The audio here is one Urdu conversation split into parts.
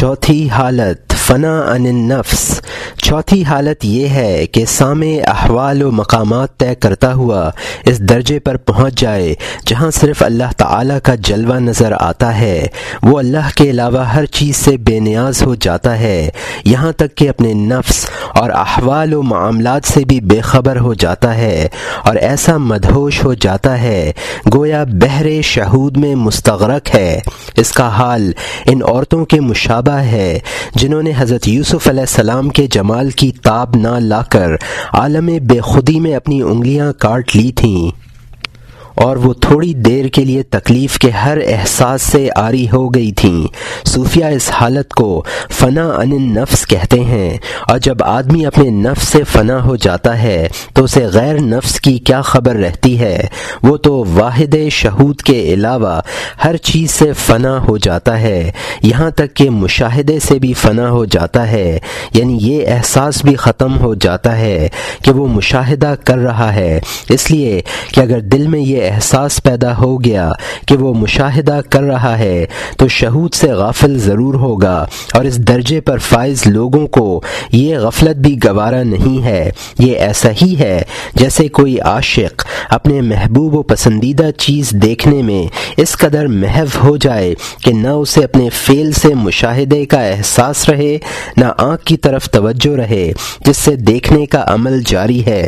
چوتھی حالت فنا عن النفس۔ چوتھی حالت یہ ہے کہ سامع احوال و مقامات طے کرتا ہوا اس درجے پر پہنچ جائے جہاں صرف اللہ تعالیٰ کا جلوہ نظر آتا ہے، وہ اللہ کے علاوہ ہر چیز سے بے نیاز ہو جاتا ہے، یہاں تک کہ اپنے نفس اور احوال و معاملات سے بھی بے خبر ہو جاتا ہے، اور ایسا مدہوش ہو جاتا ہے گویا بحر شہود میں مستغرق ہے۔ اس کا حال ان عورتوں کے مشابہ ہے جنہوں نے حضرت یوسف علیہ السلام کے جمال کی تاب نہ لا کر عالم بے خودی میں اپنی انگلیاں کاٹ لی تھیں، اور وہ تھوڑی دیر کے لیے تکلیف کے ہر احساس سے عاری ہو گئی تھیں۔ صوفیہ اس حالت کو فنا عن النفس کہتے ہیں، اور جب آدمی اپنے نفس سے فنا ہو جاتا ہے تو اسے غیر نفس کی کیا خبر رہتی ہے، وہ تو واحد شہود کے علاوہ ہر چیز سے فنا ہو جاتا ہے، یہاں تک کہ مشاہدے سے بھی فنا ہو جاتا ہے، یعنی یہ احساس بھی ختم ہو جاتا ہے کہ وہ مشاہدہ کر رہا ہے، اس لیے کہ اگر دل میں یہ احساس پیدا ہو گیا کہ وہ مشاہدہ کر رہا ہے تو شہود سے غافل ضرور ہوگا، اور اس درجے پر فائز لوگوں کو یہ غفلت بھی گوارا نہیں ہے۔ یہ ایسا ہی ہے جیسے کوئی عاشق اپنے محبوب و پسندیدہ چیز دیکھنے میں اس قدر محو ہو جائے کہ نہ اسے اپنے فعل سے مشاہدے کا احساس رہے، نہ آنکھ کی طرف توجہ رہے جس سے دیکھنے کا عمل جاری ہے،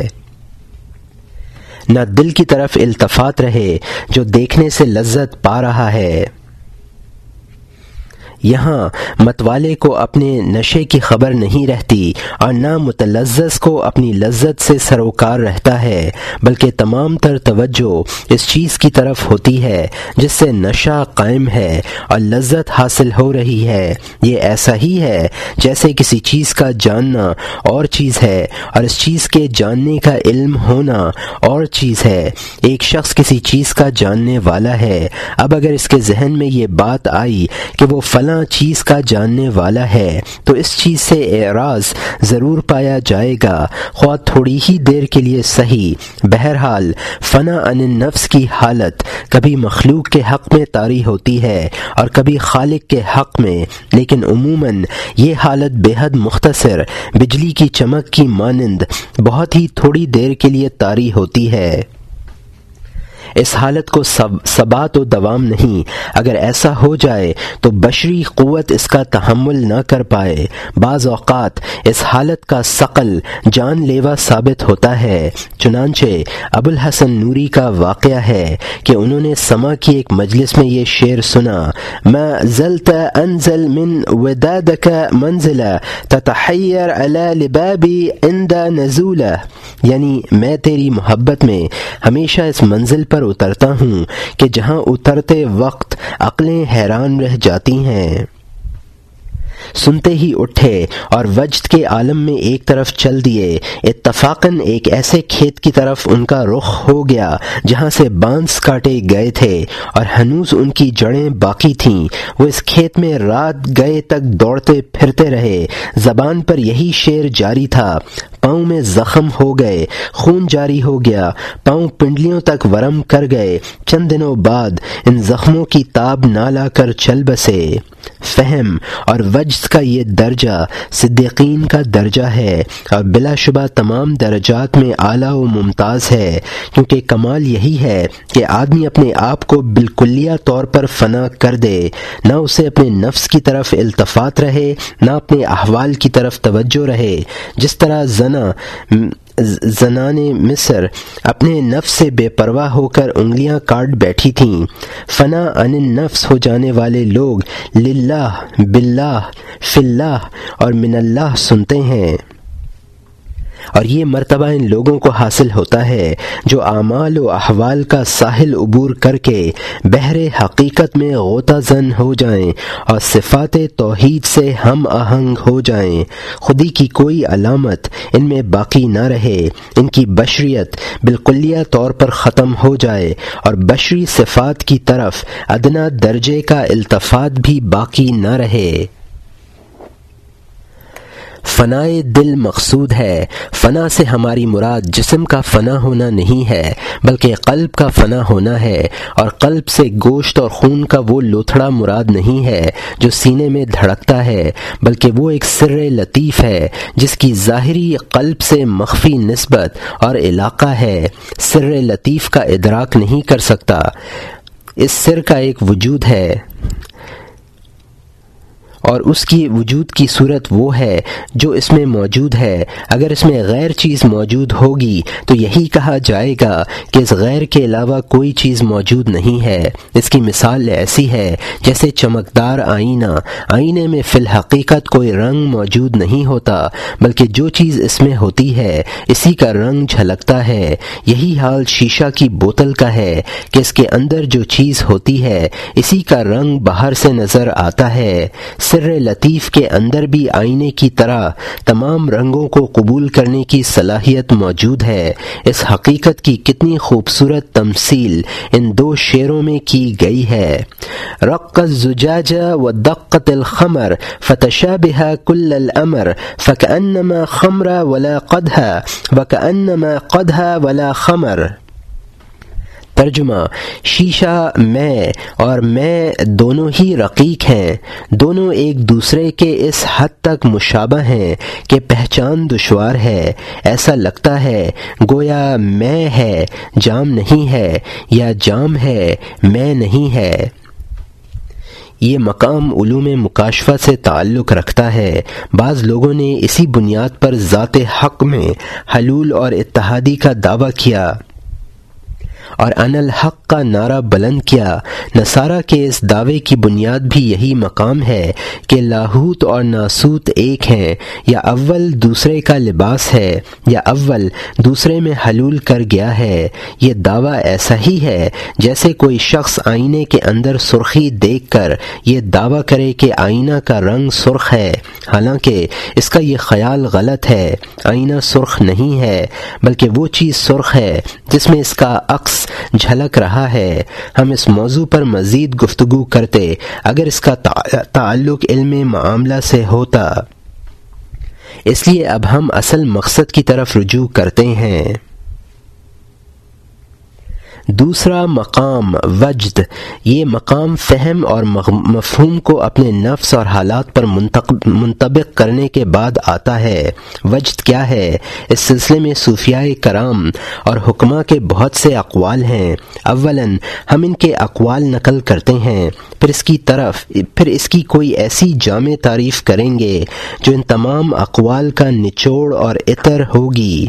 نہ دل کی طرف التفات رہے جو دیکھنے سے لذت پا رہا ہے۔ یہاں متوالے کو اپنے نشے کی خبر نہیں رہتی، اور نہ متلذذ کو اپنی لذت سے سروکار رہتا ہے، بلکہ تمام تر توجہ اس چیز کی طرف ہوتی ہے جس سے نشہ قائم ہے اور لذت حاصل ہو رہی ہے۔ یہ ایسا ہی ہے جیسے کسی چیز کا جاننا اور چیز ہے، اور اس چیز کے جاننے کا علم ہونا اور چیز ہے۔ ایک شخص کسی چیز کا جاننے والا ہے، اب اگر اس کے ذہن میں یہ بات آئی کہ وہ فلاں چیز کا جاننے والا ہے تو اس چیز سے اعراض ضرور پایا جائے گا، خواہ تھوڑی ہی دیر کے لیے صحیح۔ بہرحال فنا عن النفس کی حالت کبھی مخلوق کے حق میں طاری ہوتی ہے اور کبھی خالق کے حق میں، لیکن عموماً یہ حالت بے حد مختصر بجلی کی چمک کی مانند بہت ہی تھوڑی دیر کے لیے طاری ہوتی ہے۔ اس حالت کو ثبات و دوام نہیں، اگر ایسا ہو جائے تو بشری قوت اس کا تحمل نہ کر پائے۔ بعض اوقات اس حالت کا ثقل جان لیوا ثابت ہوتا ہے، چنانچہ ابو الحسن نوری کا واقعہ ہے کہ انہوں نے سما کی ایک مجلس میں یہ شعر سنا: ما زلت انزل من ودادك منزلہ تتحیر علی لبابی عند نزولہ، یعنی میں تیری محبت میں ہمیشہ اس منزل پر اترتا ہوں کہ جہاں اترتے وقت عقلیں حیران رہ جاتی ہیں۔ سنتے ہی اٹھے اور وجد کے عالم میں ایک طرف چل دیے۔ اتفاقاً ایک ایسے کھیت کی طرف ان کا رخ ہو گیا جہاں سے بانس کاٹے گئے تھے اور ہنوز ان کی جڑیں باقی تھیں۔ وہ اس کھیت میں رات گئے تک دوڑتے پھرتے رہے، زبان پر یہی شعر جاری تھا: پاؤں میں زخم ہو گئے، خون جاری ہو گیا، پاؤں پنڈلیوں تک ورم کر گئے، چند دنوں بعد ان زخموں کی تاب نہ لا کر چل بسے۔ فہم اور وجد کا یہ درجہ صدیقین کا درجہ ہے، اور بلا شبہ تمام درجات میں اعلیٰ و ممتاز ہے، کیونکہ کمال یہی ہے کہ آدمی اپنے آپ کو بالکلیہ طور پر فنا کر دے، نہ اسے اپنے نفس کی طرف التفات رہے، نہ اپنے احوال کی طرف توجہ رہے۔ جس طرح زنان مصر اپنے نفس سے بے پرواہ ہو کر انگلیاں کاٹ بیٹھی تھیں، فنا عن النفس ہو جانے والے لوگ للہ، باللہ، فی اللہ اور من اللہ سنتے ہیں، اور یہ مرتبہ ان لوگوں کو حاصل ہوتا ہے جو اعمال و احوال کا ساحل عبور کر کے بحر حقیقت میں غوطہ زن ہو جائیں اور صفات توحید سے ہم آہنگ ہو جائیں، خودی کی کوئی علامت ان میں باقی نہ رہے، ان کی بشریت بالکلیہ طور پر ختم ہو جائے اور بشری صفات کی طرف ادنا درجے کا التفات بھی باقی نہ رہے۔ فنائے دل مقصود ہے۔ فنا سے ہماری مراد جسم کا فنا ہونا نہیں ہے بلکہ قلب کا فنا ہونا ہے، اور قلب سے گوشت اور خون کا وہ لوتھڑا مراد نہیں ہے جو سینے میں دھڑکتا ہے، بلکہ وہ ایک سر لطیف ہے جس کی ظاہری قلب سے مخفی نسبت اور علاقہ ہے۔ سر لطیف کا ادراک نہیں کر سکتا، اس سر کا ایک وجود ہے اور اس کی وجود کی صورت وہ ہے جو اس میں موجود ہے۔ اگر اس میں غیر چیز موجود ہوگی تو یہی کہا جائے گا کہ اس غیر کے علاوہ کوئی چیز موجود نہیں ہے۔ اس کی مثال ایسی ہے جیسے چمکدار آئینہ۔ آئینے میں فی الحقیقت کوئی رنگ موجود نہیں ہوتا بلکہ جو چیز اس میں ہوتی ہے اسی کا رنگ جھلکتا ہے۔ یہی حال شیشہ کی بوتل کا ہے کہ اس کے اندر جو چیز ہوتی ہے اسی کا رنگ باہر سے نظر آتا ہے۔ سر لطیف کے اندر بھی آئینے کی طرح تمام رنگوں کو قبول کرنے کی صلاحیت موجود ہے۔ اس حقیقت کی کتنی خوبصورت تمثیل ان دو شعروں میں کی گئی ہے۔ رق الزجاج ودقت الخمر فتشابه كل الامر فكأنما خمر ولا قدح وكأنما قدح ولا خمر۔ ترجمہ: شیشہ میں اور میں دونوں ہی رقیق ہیں، دونوں ایک دوسرے کے اس حد تک مشابہ ہیں کہ پہچان دشوار ہے۔ ایسا لگتا ہے گویا میں ہے جام نہیں ہے یا جام ہے میں نہیں ہے۔ یہ مقام علوم مکاشفہ سے تعلق رکھتا ہے۔ بعض لوگوں نے اسی بنیاد پر ذات حق میں حلول اور اتحادی کا دعویٰ کیا اور ان الحق کا نعرہ بلند کیا۔ نصارہ کے اس دعوے کی بنیاد بھی یہی مقام ہے کہ لاہوت اور ناسوت ایک ہیں، یا اول دوسرے کا لباس ہے یا اول دوسرے میں حلول کر گیا ہے۔ یہ دعویٰ ایسا ہی ہے جیسے کوئی شخص آئینے کے اندر سرخی دیکھ کر یہ دعویٰ کرے کہ آئینہ کا رنگ سرخ ہے، حالانکہ اس کا یہ خیال غلط ہے۔ آئینہ سرخ نہیں ہے بلکہ وہ چیز سرخ ہے جس میں اس کا عکس جھلک رہا ہے۔ ہم اس موضوع پر مزید گفتگو کرتے اگر اس کا تعلق علم معاملہ سے ہوتا۔ اس لیے اب ہم اصل مقصد کی طرف رجوع کرتے ہیں۔ دوسرا مقام وجد، یہ مقام فہم اور مفہوم کو اپنے نفس اور حالات پر منطبق کرنے کے بعد آتا ہے۔ وجد کیا ہے؟ اس سلسلے میں صوفیاء کرام اور حکماء کے بہت سے اقوال ہیں۔ اولاً ہم ان کے اقوال نقل کرتے ہیں، پھر اس کی کوئی ایسی جامع تعریف کریں گے جو ان تمام اقوال کا نچوڑ اور عطر ہوگی۔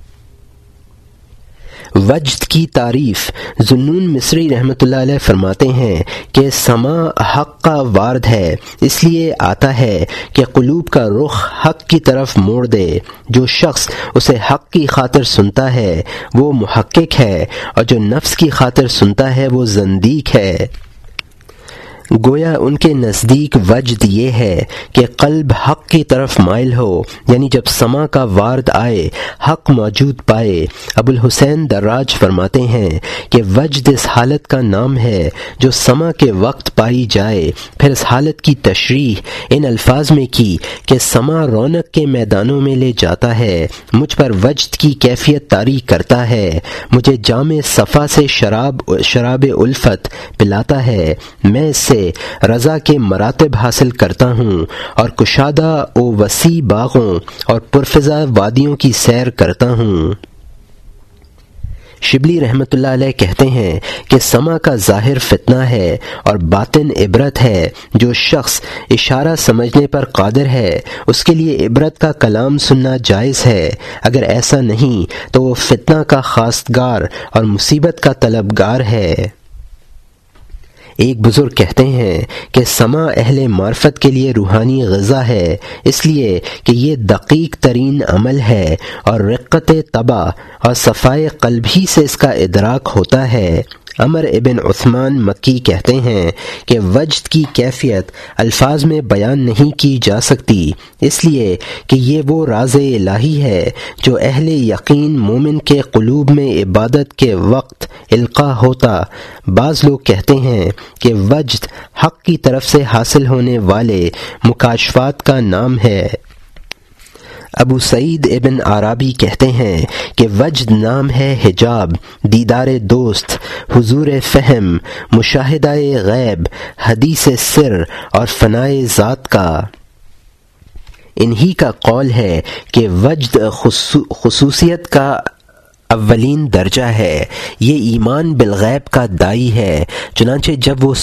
وجد کی تعریف ذوالنون مصری رحمۃ اللہ علیہ فرماتے ہیں کہ سما حق کا وارد ہے، اس لیے آتا ہے کہ قلوب کا رخ حق کی طرف موڑ دے۔ جو شخص اسے حق کی خاطر سنتا ہے وہ محقق ہے، اور جو نفس کی خاطر سنتا ہے وہ زندیق ہے۔ گویا ان کے نزدیک وجد یہ ہے کہ قلب حق کی طرف مائل ہو، یعنی جب سما کا وارد آئے حق موجود پائے۔ ابو الحسین دراج فرماتے ہیں کہ وجد اس حالت کا نام ہے جو سما کے وقت پائی جائے۔ پھر اس حالت کی تشریح ان الفاظ میں کی کہ سما رونق کے میدانوں میں لے جاتا ہے، مجھ پر وجد کی کیفیت طاری کرتا ہے، مجھے جام صفا سے شراب الفت پلاتا ہے، میں اس سے رضا کے مراتب حاصل کرتا ہوں اور کشادہ و وسیع باغوں اور پرفضا وادیوں کی سیر کرتا ہوں۔ شبلی رحمۃ اللہ علیہ کہتے ہیں کہ سما کا ظاہر فتنہ ہے اور باطن عبرت ہے۔ جو شخص اشارہ سمجھنے پر قادر ہے اس کے لیے عبرت کا کلام سننا جائز ہے، اگر ایسا نہیں تو وہ فتنہ کا خواستگار اور مصیبت کا طلبگار ہے۔ ایک بزرگ کہتے ہیں کہ سما اہل معرفت کے لیے روحانی غذا ہے، اس لیے کہ یہ دقیق ترین عمل ہے اور رقت طبع اور صفائے قلب ہی سے اس کا ادراک ہوتا ہے۔ عمر ابن عثمان مکی کہتے ہیں کہ وجد کی کیفیت الفاظ میں بیان نہیں کی جا سکتی، اس لیے کہ یہ وہ راز الہی ہے جو اہل یقین مومن کے قلوب میں عبادت کے وقت القاء ہوتا۔ بعض لوگ کہتے ہیں کہ وجد حق کی طرف سے حاصل ہونے والے مکاشفات کا نام ہے، ابو سعید ابن عرابی کہتے ہیں کہ وجد نام ہے حجاب، دیدار دوست، حضور فہم، مشاہدہ غیب، حدیث سر اور فنائے ذات کا۔ انہی کا قول ہے کہ وجد خصوصیت کا اولین درجہ ہے، یہ ایمان بالغیب کا داعی ہے۔ چنانچہ جب وہ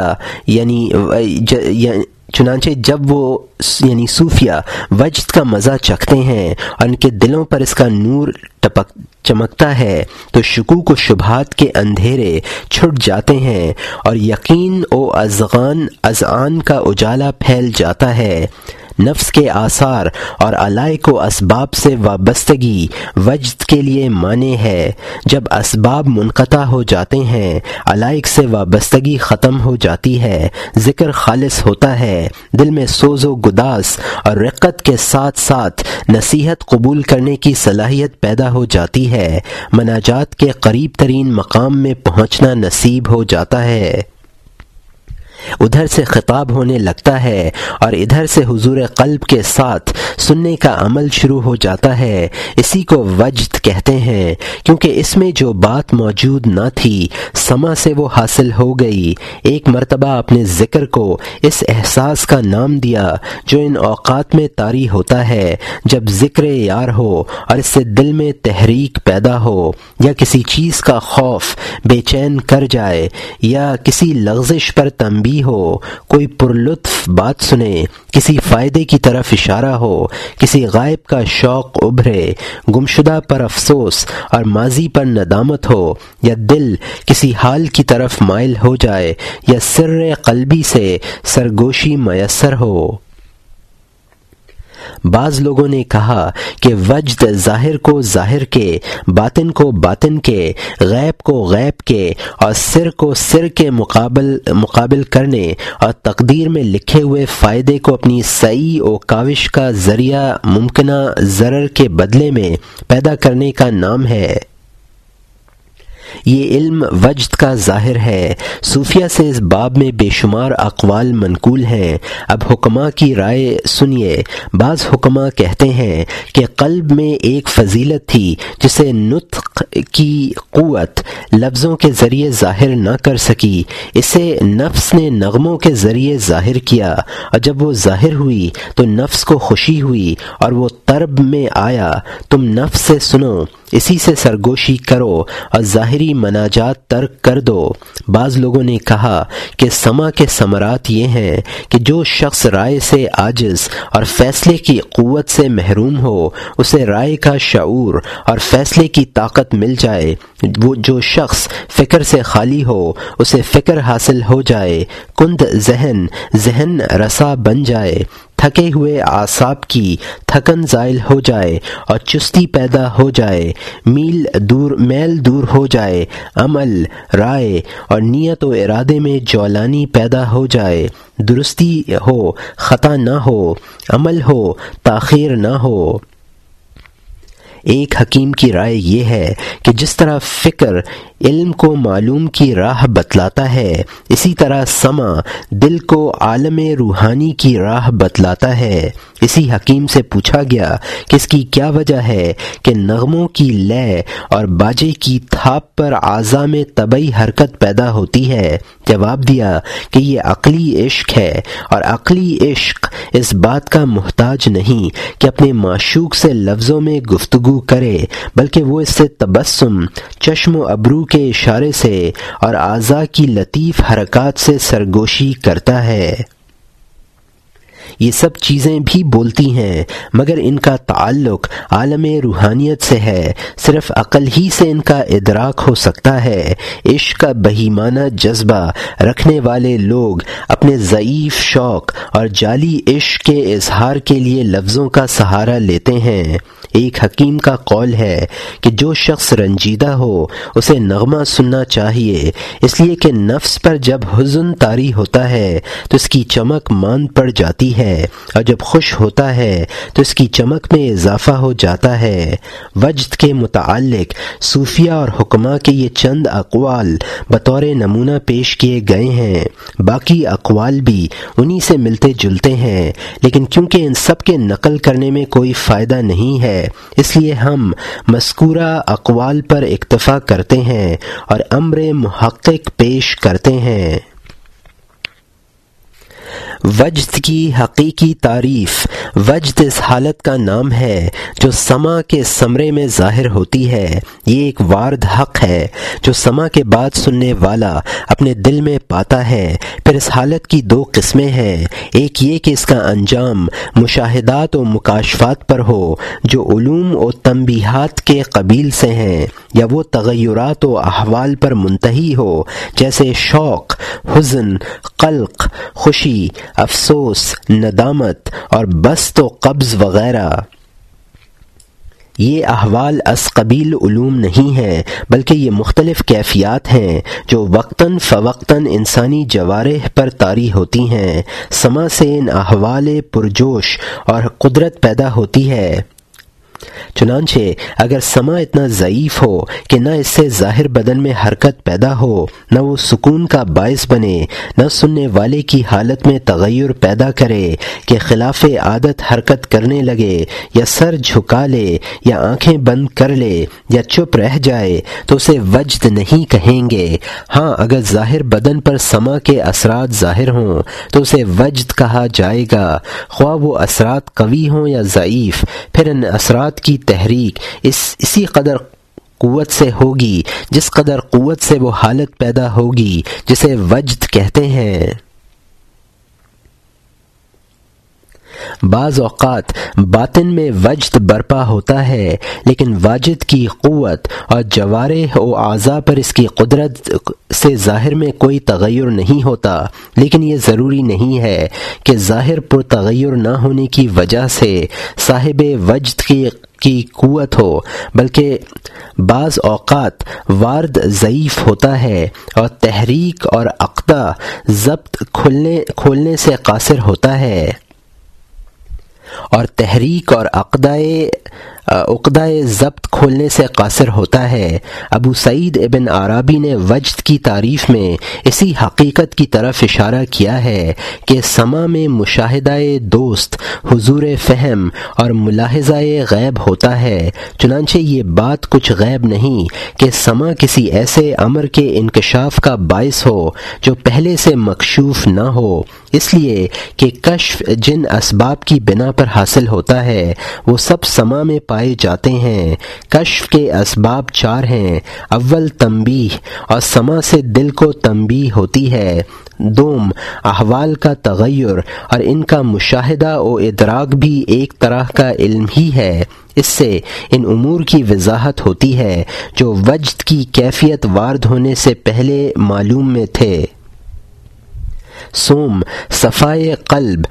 صوفیہ وجد کا مزہ چکھتے ہیں اور ان کے دلوں پر اس کا نور چمکتا ہے تو شکوک و شبہات کے اندھیرے چھٹ جاتے ہیں اور یقین و اذعان کا اجالا پھیل جاتا ہے۔ نفس کے آثار اور علائق و اسباب سے وابستگی وجد کے لیے مانع ہے۔ جب اسباب منقطع ہو جاتے ہیں، علائق سے وابستگی ختم ہو جاتی ہے، ذکر خالص ہوتا ہے، دل میں سوز و گداز اور رقت کے ساتھ ساتھ نصیحت قبول کرنے کی صلاحیت پیدا ہو جاتی ہے، مناجات کے قریب ترین مقام میں پہنچنا نصیب ہو جاتا ہے۔ ادھر سے خطاب ہونے لگتا ہے اور ادھر سے حضور قلب کے ساتھ سننے کا عمل شروع ہو جاتا ہے۔ اسی کو وجد کہتے ہیں، کیونکہ اس میں جو بات موجود نہ تھی سما سے وہ حاصل ہو گئی۔ ایک مرتبہ اپنے ذکر کو اس احساس کا نام دیا جو ان اوقات میں طاری ہوتا ہے جب ذکر یار ہو اور اس سے دل میں تحریک پیدا ہو، یا کسی چیز کا خوف بے چین کر جائے، یا کسی لغزش پر تنبیہ ہو، کوئی پرلطف بات سنے، کسی فائدے کی طرف اشارہ ہو، کسی غائب کا شوق ابھرے، گمشدہ پر افسوس اور ماضی پر ندامت ہو، یا دل کسی حال کی طرف مائل ہو جائے، یا سر قلبی سے سرگوشی میسر ہو۔ بعض لوگوں نے کہا کہ وجد ظاہر کو ظاہر کے، باطن کو باطن کے، غیب کو غیب کے اور سر کو سر کے مقابل کرنے اور تقدیر میں لکھے ہوئے فائدے کو اپنی سعی و کاوش کا ذریعہ ممکنہ ضرر کے بدلے میں پیدا کرنے کا نام ہے۔ یہ علم وجد کا ظاہر ہے۔ صوفیہ سے اس باب میں بے شمار اقوال منقول ہیں۔ اب حکماء کی رائے سنیے۔ بعض حکماء کہتے ہیں کہ قلب میں ایک فضیلت تھی جسے نطق کی قوت لفظوں کے ذریعے ظاہر نہ کر سکی، اسے نفس نے نغموں کے ذریعے ظاہر کیا، اور جب وہ ظاہر ہوئی تو نفس کو خوشی ہوئی اور وہ طرب میں آیا، تم نفس سے سنو، اسی سے سرگوشی کرو اور ظاہری مناجات ترک کر دو۔ بعض لوگوں نے کہا کہ سما کے ثمرات یہ ہیں کہ جو شخص رائے سے عاجز اور فیصلے کی قوت سے محروم ہو، اسے رائے کا شعور اور فیصلے کی طاقت مل جائے، وہ جو شخص فکر سے خالی ہو اسے فکر حاصل ہو جائے، کند ذہن رسا بن جائے، تھکے ہوئے اعصاب کی تھکن زائل ہو جائے اور چستی پیدا ہو جائے، میل دور ہو جائے، عمل، رائے اور نیت و ارادے میں جولانی پیدا ہو جائے، درستی ہو، خطا نہ ہو، عمل ہو، تاخیر نہ ہو۔ ایک حکیم کی رائے یہ ہے کہ جس طرح فکر علم کو معلوم کی راہ بتلاتا ہے، اسی طرح سمع دل کو عالم روحانی کی راہ بتلاتا ہے۔ اسی حکیم سے پوچھا گیا کہ اس کی کیا وجہ ہے کہ نغموں کی لے اور باجے کی تھاپ پر اعضاء میں طبعی حرکت پیدا ہوتی ہے؟ جواب دیا کہ یہ عقلی عشق ہے، اور عقلی عشق اس بات کا محتاج نہیں کہ اپنے معشوق سے لفظوں میں گفتگو کرے، بلکہ وہ اس سے تبسم، چشم و ابرو کے اشارے سے اور اعضاء کی لطیف حرکات سے سرگوشی کرتا ہے۔ یہ سب چیزیں بھی بولتی ہیں، مگر ان کا تعلق عالم روحانیت سے ہے، صرف عقل ہی سے ان کا ادراک ہو سکتا ہے۔ عشق کا بہیمانہ جذبہ رکھنے والے لوگ اپنے ضعیف شوق اور جعلی عشق کے اظہار کے لیے لفظوں کا سہارا لیتے ہیں۔ ایک حکیم کا قول ہے کہ جو شخص رنجیدہ ہو اسے نغمہ سننا چاہیے، اس لیے کہ نفس پر جب حزن طاری ہوتا ہے تو اس کی چمک ماند پڑ جاتی ہے، اور جب خوش ہوتا ہے تو اس کی چمک میں اضافہ ہو جاتا ہے۔ وجد کے متعلق صوفیہ اور حکماء کے یہ چند اقوال بطور نمونہ پیش کیے گئے ہیں، باقی اقوال بھی انہی سے ملتے جلتے ہیں، لیکن کیونکہ ان سب کے نقل کرنے میں کوئی فائدہ نہیں ہے اس لیے ہم مذکورہ اقوال پر اکتفا کرتے ہیں اور امر محقق پیش کرتے ہیں۔ وجد کی حقیقی تعریف۔ وجد اس حالت کا نام ہے جو سماع کے ثمرے میں ظاہر ہوتی ہے۔ یہ ایک وارد حق ہے جو سماع کے بعد سننے والا اپنے دل میں پاتا ہے۔ پھر اس حالت کی دو قسمیں ہیں، ایک یہ کہ اس کا انجام مشاہدات و مکاشفات پر ہو جو علوم و تنبیہات کے قبیل سے ہیں، یا وہ تغیرات و احوال پر منتہی ہو جیسے شوق، حزن، قلق، خوشی، افسوس، ندامت اور بسط و قبض وغیرہ۔ یہ احوال از قبیل علوم نہیں ہیں بلکہ یہ مختلف کیفیات ہیں جو وقتاً فوقتاً انسانی جوارح پر طاری ہوتی ہیں۔ سماع سے ان احوال پرجوش اور قدرت پیدا ہوتی ہے۔ چنانچہ اگر سماع اتنا ضعیف ہو کہ نہ اس سے ظاہر بدن میں حرکت پیدا ہو، نہ وہ سکون کا باعث بنے، نہ سننے والے کی حالت میں تغیر پیدا کرے کہ خلاف عادت حرکت کرنے لگے، یا سر جھکا لے، یا آنکھیں بند کر لے، یا چپ رہ جائے، تو اسے وجد نہیں کہیں گے۔ ہاں اگر ظاہر بدن پر سماع کے اثرات ظاہر ہوں تو اسے وجد کہا جائے گا، خواہ وہ اثرات قوی ہوں یا ضعیف۔ پھر ان اثرات کی تحریک اسی قدر قوت سے ہوگی جس قدر قوت سے وہ حالت پیدا ہوگی جسے وجد کہتے ہیں۔ بعض اوقات باطن میں وجد برپا ہوتا ہے لیکن واجد کی قوت اور جوارح و اعضاء پر اس کی قدرت سے ظاہر میں کوئی تغیر نہیں ہوتا، لیکن یہ ضروری نہیں ہے کہ ظاہر پر تغیر نہ ہونے کی وجہ سے صاحب وجد کی قوت ہو، بلکہ بعض اوقات وارد ضعیف ہوتا ہے اور تحریک اور عقدہ ضبط کھولنے سے قاصر ہوتا ہے، اور تحریک اور عقدہ ضبط کھولنے سے قاصر ہوتا ہے۔ ابو سعید ابن عرابی نے وجد کی تعریف میں اسی حقیقت کی طرف اشارہ کیا ہے کہ سماع میں مشاہدہ دوست، حضور فہم اور ملاحظہ غیب ہوتا ہے۔ چنانچہ یہ بات کچھ غیب نہیں کہ سماع کسی ایسے امر کے انکشاف کا باعث ہو جو پہلے سے مکشوف نہ ہو، اس لیے کہ کشف جن اسباب کی بنا پر حاصل ہوتا ہے وہ سب سماع میں پائے جاتے ہیں۔ کشف کے اسباب چار ہیں، اول تنبیہ، اور سماع سے دل کو تنبیہ ہوتی ہے۔ دوم احوال کا تغیر، اور ان کا مشاہدہ و ادراک بھی ایک طرح کا علم ہی ہے، اس سے ان امور کی وضاحت ہوتی ہے جو وجد کی کیفیت وارد ہونے سے پہلے معلوم میں تھے۔ سوم صفائے قلب،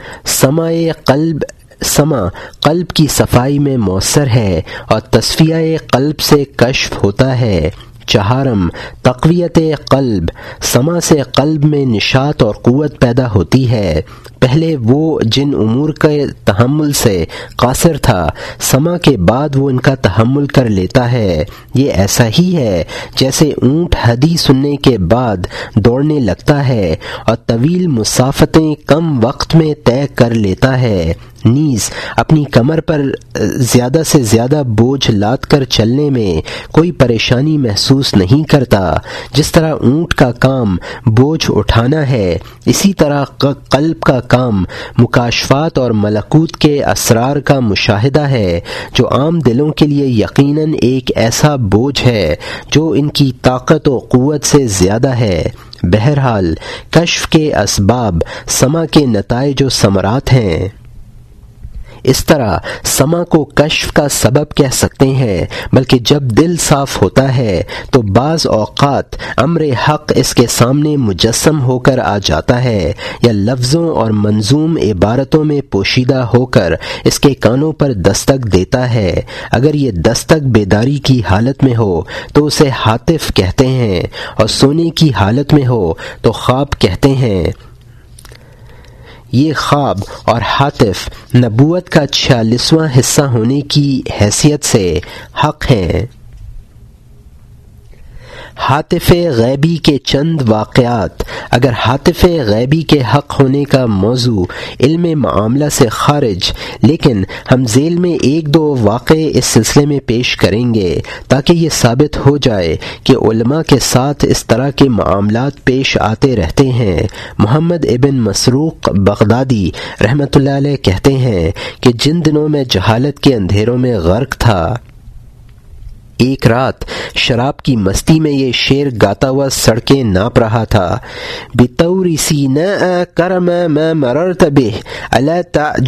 سماع قلب کی صفائی میں مؤثر ہے اور تصفیہ قلب سے کشف ہوتا ہے۔ چہارم تقویت قلب، سماع سے قلب میں نشاط اور قوت پیدا ہوتی ہے۔ پہلے وہ جن امور کے تحمل سے قاصر تھا، سماع کے بعد وہ ان کا تحمل کر لیتا ہے۔ یہ ایسا ہی ہے جیسے اونٹ ہدی سننے کے بعد دوڑنے لگتا ہے اور طویل مسافتیں کم وقت میں طے کر لیتا ہے، نیز اپنی کمر پر زیادہ سے زیادہ بوجھ لاد کر چلنے میں کوئی پریشانی محسوس نہیں کرتا۔ جس طرح اونٹ کا کام بوجھ اٹھانا ہے، اسی طرح قلب کا کام مکاشفات اور ملکوت کے اسرار کا مشاہدہ ہے، جو عام دلوں کے لیے یقیناً ایک ایسا بوجھ ہے جو ان کی طاقت و قوت سے زیادہ ہے۔ بہرحال کشف کے اسباب سماع کے نتائج و ثمرات ہیں۔ اس طرح سما کو کشف کا سبب کہہ سکتے ہیں، بلکہ جب دل صاف ہوتا ہے تو بعض اوقات امر حق اس کے سامنے مجسم ہو کر آ جاتا ہے، یا لفظوں اور منظوم عبارتوں میں پوشیدہ ہو کر اس کے کانوں پر دستک دیتا ہے۔ اگر یہ دستک بیداری کی حالت میں ہو تو اسے حاطف کہتے ہیں، اور سونے کی حالت میں ہو تو خواب کہتے ہیں۔ یہ خواب اور حاطف نبوت کا 46واں حصہ ہونے کی حیثیت سے حق ہیں۔ حاطف غیبی کے چند واقعات۔ اگر حاطف غیبی کے حق ہونے کا موضوع علم معاملہ سے خارج، لیکن ہم ذیل میں ایک دو واقعے اس سلسلے میں پیش کریں گے تاکہ یہ ثابت ہو جائے کہ علماء کے ساتھ اس طرح کے معاملات پیش آتے رہتے ہیں۔ محمد ابن مسروق بغدادی رحمۃ اللہ علیہ کہتے ہیں کہ جن دنوں میں جہالت کے اندھیروں میں غرق تھا، ایک رات شراب کی مستی میں یہ شعر گاتا ہوا سڑکیں ناپ رہا تھا: بطور سیناء کرم ما مررت به الا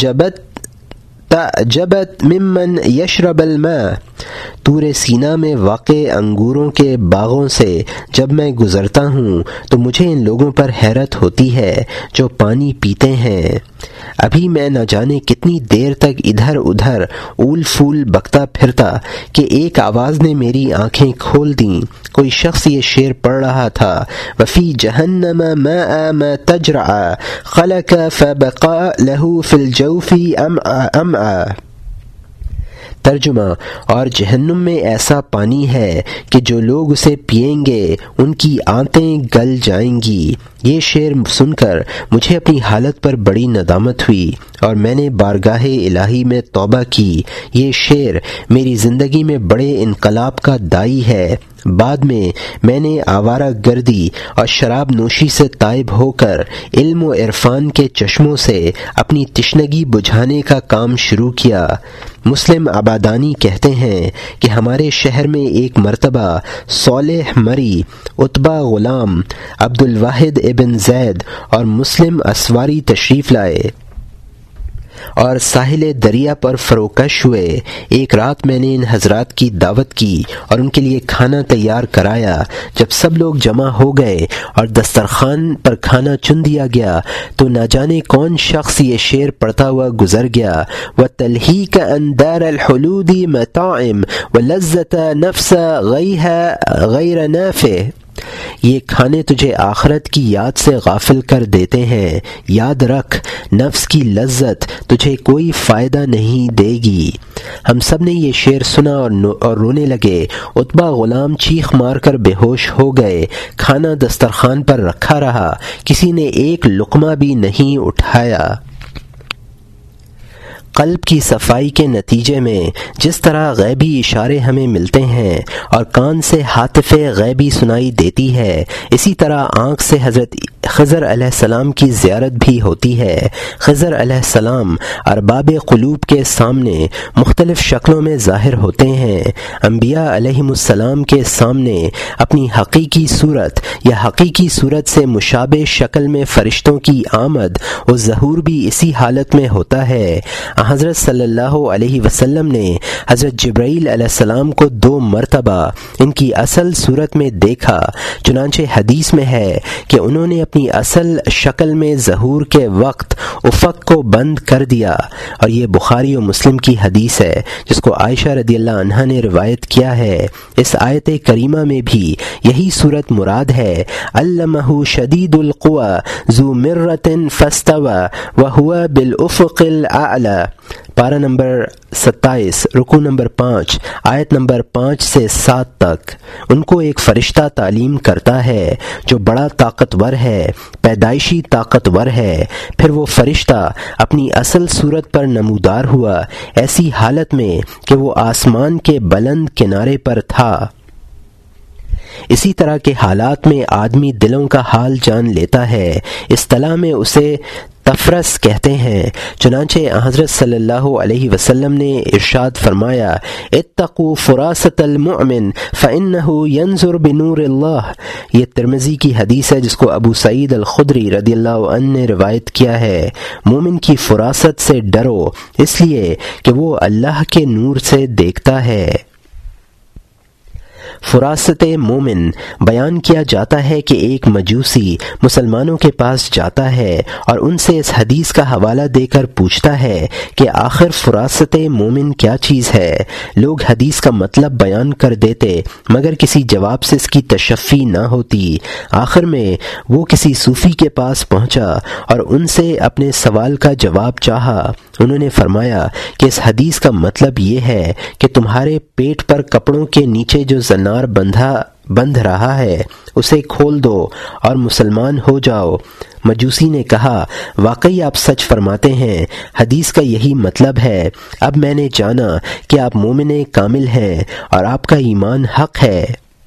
تعجبت ممن یشرب الماء۔ طور سینا میں واقع انگوروں کے باغوں سے جب میں گزرتا ہوں تو مجھے ان لوگوں پر حیرت ہوتی ہے جو پانی پیتے ہیں۔ ابھی میں نہ جانے کتنی دیر تک ادھر ادھر اول پھول بکتا پھرتا کہ ایک آواز نے میری آنکھیں کھول دیں۔ کوئی شخص یہ شعر پڑھ رہا تھا: وفی جہنم ماء ما تجرع خلق فبقى له في الجوف امعا۔ ترجمہ: اور جہنم میں ایسا پانی ہے کہ جو لوگ اسے پئیں گے ان کی آنتیں گل جائیں گی۔ یہ شعر سن کر مجھے اپنی حالت پر بڑی ندامت ہوئی اور میں نے بارگاہ الہی میں توبہ کی۔ یہ شعر میری زندگی میں بڑے انقلاب کا داعی ہے۔ بعد میں نے آوارہ گردی اور شراب نوشی سے تائب ہو کر علم و عرفان کے چشموں سے اپنی تشنگی بجھانے کا کام شروع کیا۔ مسلم عبادانی کہتے ہیں کہ ہمارے شہر میں ایک مرتبہ صالح مری، عتبہ غلام، عبد الواحد ابن زید اور مسلم اسواری تشریف لائے اور ساحل دریا پر فروکش ہوئے۔ ایک رات میں نے ان حضرات کی دعوت کی اور ان کے لیے کھانا تیار کرایا۔ جب سب لوگ جمع ہو گئے اور دسترخوان پر کھانا چن دیا گیا تو نہ جانے کون شخص یہ شعر پڑھتا ہوا گزر گیا: وَتَلْهِيكَ أَنْ دَارَ الْحُلُودِ مَطَاعِمْ وَلَذَّةَ نَفْسَ غَيْرَ نَافِعٍ۔ یہ کھانے تجھے آخرت کی یاد سے غافل کر دیتے ہیں، یاد رکھ نفس کی لذت تجھے کوئی فائدہ نہیں دے گی۔ ہم سب نے یہ شعر سنا اور رونے لگے۔ عتبہ غلام چیخ مار کر بے ہوش ہو گئے۔ کھانا دسترخوان پر رکھا رہا، کسی نے ایک لقمہ بھی نہیں اٹھایا۔ قلب کی صفائی کے نتیجے میں جس طرح غیبی اشارے ہمیں ملتے ہیں اور کان سے حاطف غیبی سنائی دیتی ہے، اسی طرح آنکھ سے حضرت خضر علیہ السلام کی زیارت بھی ہوتی ہے۔ خضر علیہ السلام ارباب قلوب کے سامنے مختلف شکلوں میں ظاہر ہوتے ہیں۔ انبیاء علیہم السلام کے سامنے اپنی حقیقی صورت یا حقیقی صورت سے مشابہ شکل میں فرشتوں کی آمد و ظہور بھی اسی حالت میں ہوتا ہے۔ حضرت صلی اللہ علیہ وسلم نے حضرت جبرائیل علیہ السلام کو 2 مرتبہ ان کی اصل صورت میں دیکھا، چنانچہ حدیث میں ہے کہ انہوں نے اپنی اصل شکل میں ظہور کے وقت افق کو بند کر دیا، اور یہ بخاری و مسلم کی حدیث ہے جس کو عائشہ رضی اللہ عنہا نے روایت کیا ہے۔ اس آیت کریمہ میں بھی یہی صورت مراد ہے۔ علمہ شدید القوی ذو مرۃ فاستوى وهو بالافق الاعلی، پارہ نمبر 27، رکوع نمبر 5، آیت نمبر 5 سے 7 تک۔ ان کو ایک فرشتہ تعلیم کرتا ہے جو بڑا طاقتور ہے، پیدائشی طاقتور ہے۔ پھر وہ فرشتہ اپنی اصل صورت پر نمودار ہوا، ایسی حالت میں کہ وہ آسمان کے بلند کنارے پر تھا۔ اسی طرح کے حالات میں آدمی دلوں کا حال جان لیتا ہے، اصطلاح میں اسے تفرس کہتے ہیں۔ چنانچہ حضرت صلی اللہ علیہ وسلم نے ارشاد فرمایا، اتقوا فراست المؤمن فإنه ينظر بنور اللہ۔ یہ ترمذی کی حدیث ہے جس کو ابو سعید الخدری رضی اللہ عنہ نے روایت کیا ہے۔ مومن کی فراست سے ڈرو اس لیے کہ وہ اللہ کے نور سے دیکھتا ہے۔ فراست مومن بیان کیا جاتا ہے کہ ایک مجوسی مسلمانوں کے پاس جاتا ہے اور ان سے اس حدیث کا حوالہ دے کر پوچھتا ہے کہ آخر فراست مومن کیا چیز ہے۔ لوگ حدیث کا مطلب بیان کر دیتے مگر کسی جواب سے اس کی تشفی نہ ہوتی۔ آخر میں وہ کسی صوفی کے پاس پہنچا اور ان سے اپنے سوال کا جواب چاہا۔ انہوں نے فرمایا کہ اس حدیث کا مطلب یہ ہے کہ تمہارے پیٹ پر کپڑوں کے نیچے جو زنار بندھ رہا ہے اسے کھول دو اور مسلمان ہو جاؤ۔ مجوسی نے کہا، واقعی آپ سچ فرماتے ہیں، حدیث کا یہی مطلب ہے۔ اب میں نے جانا کہ آپ مومن کامل ہیں اور آپ کا ایمان حق ہے۔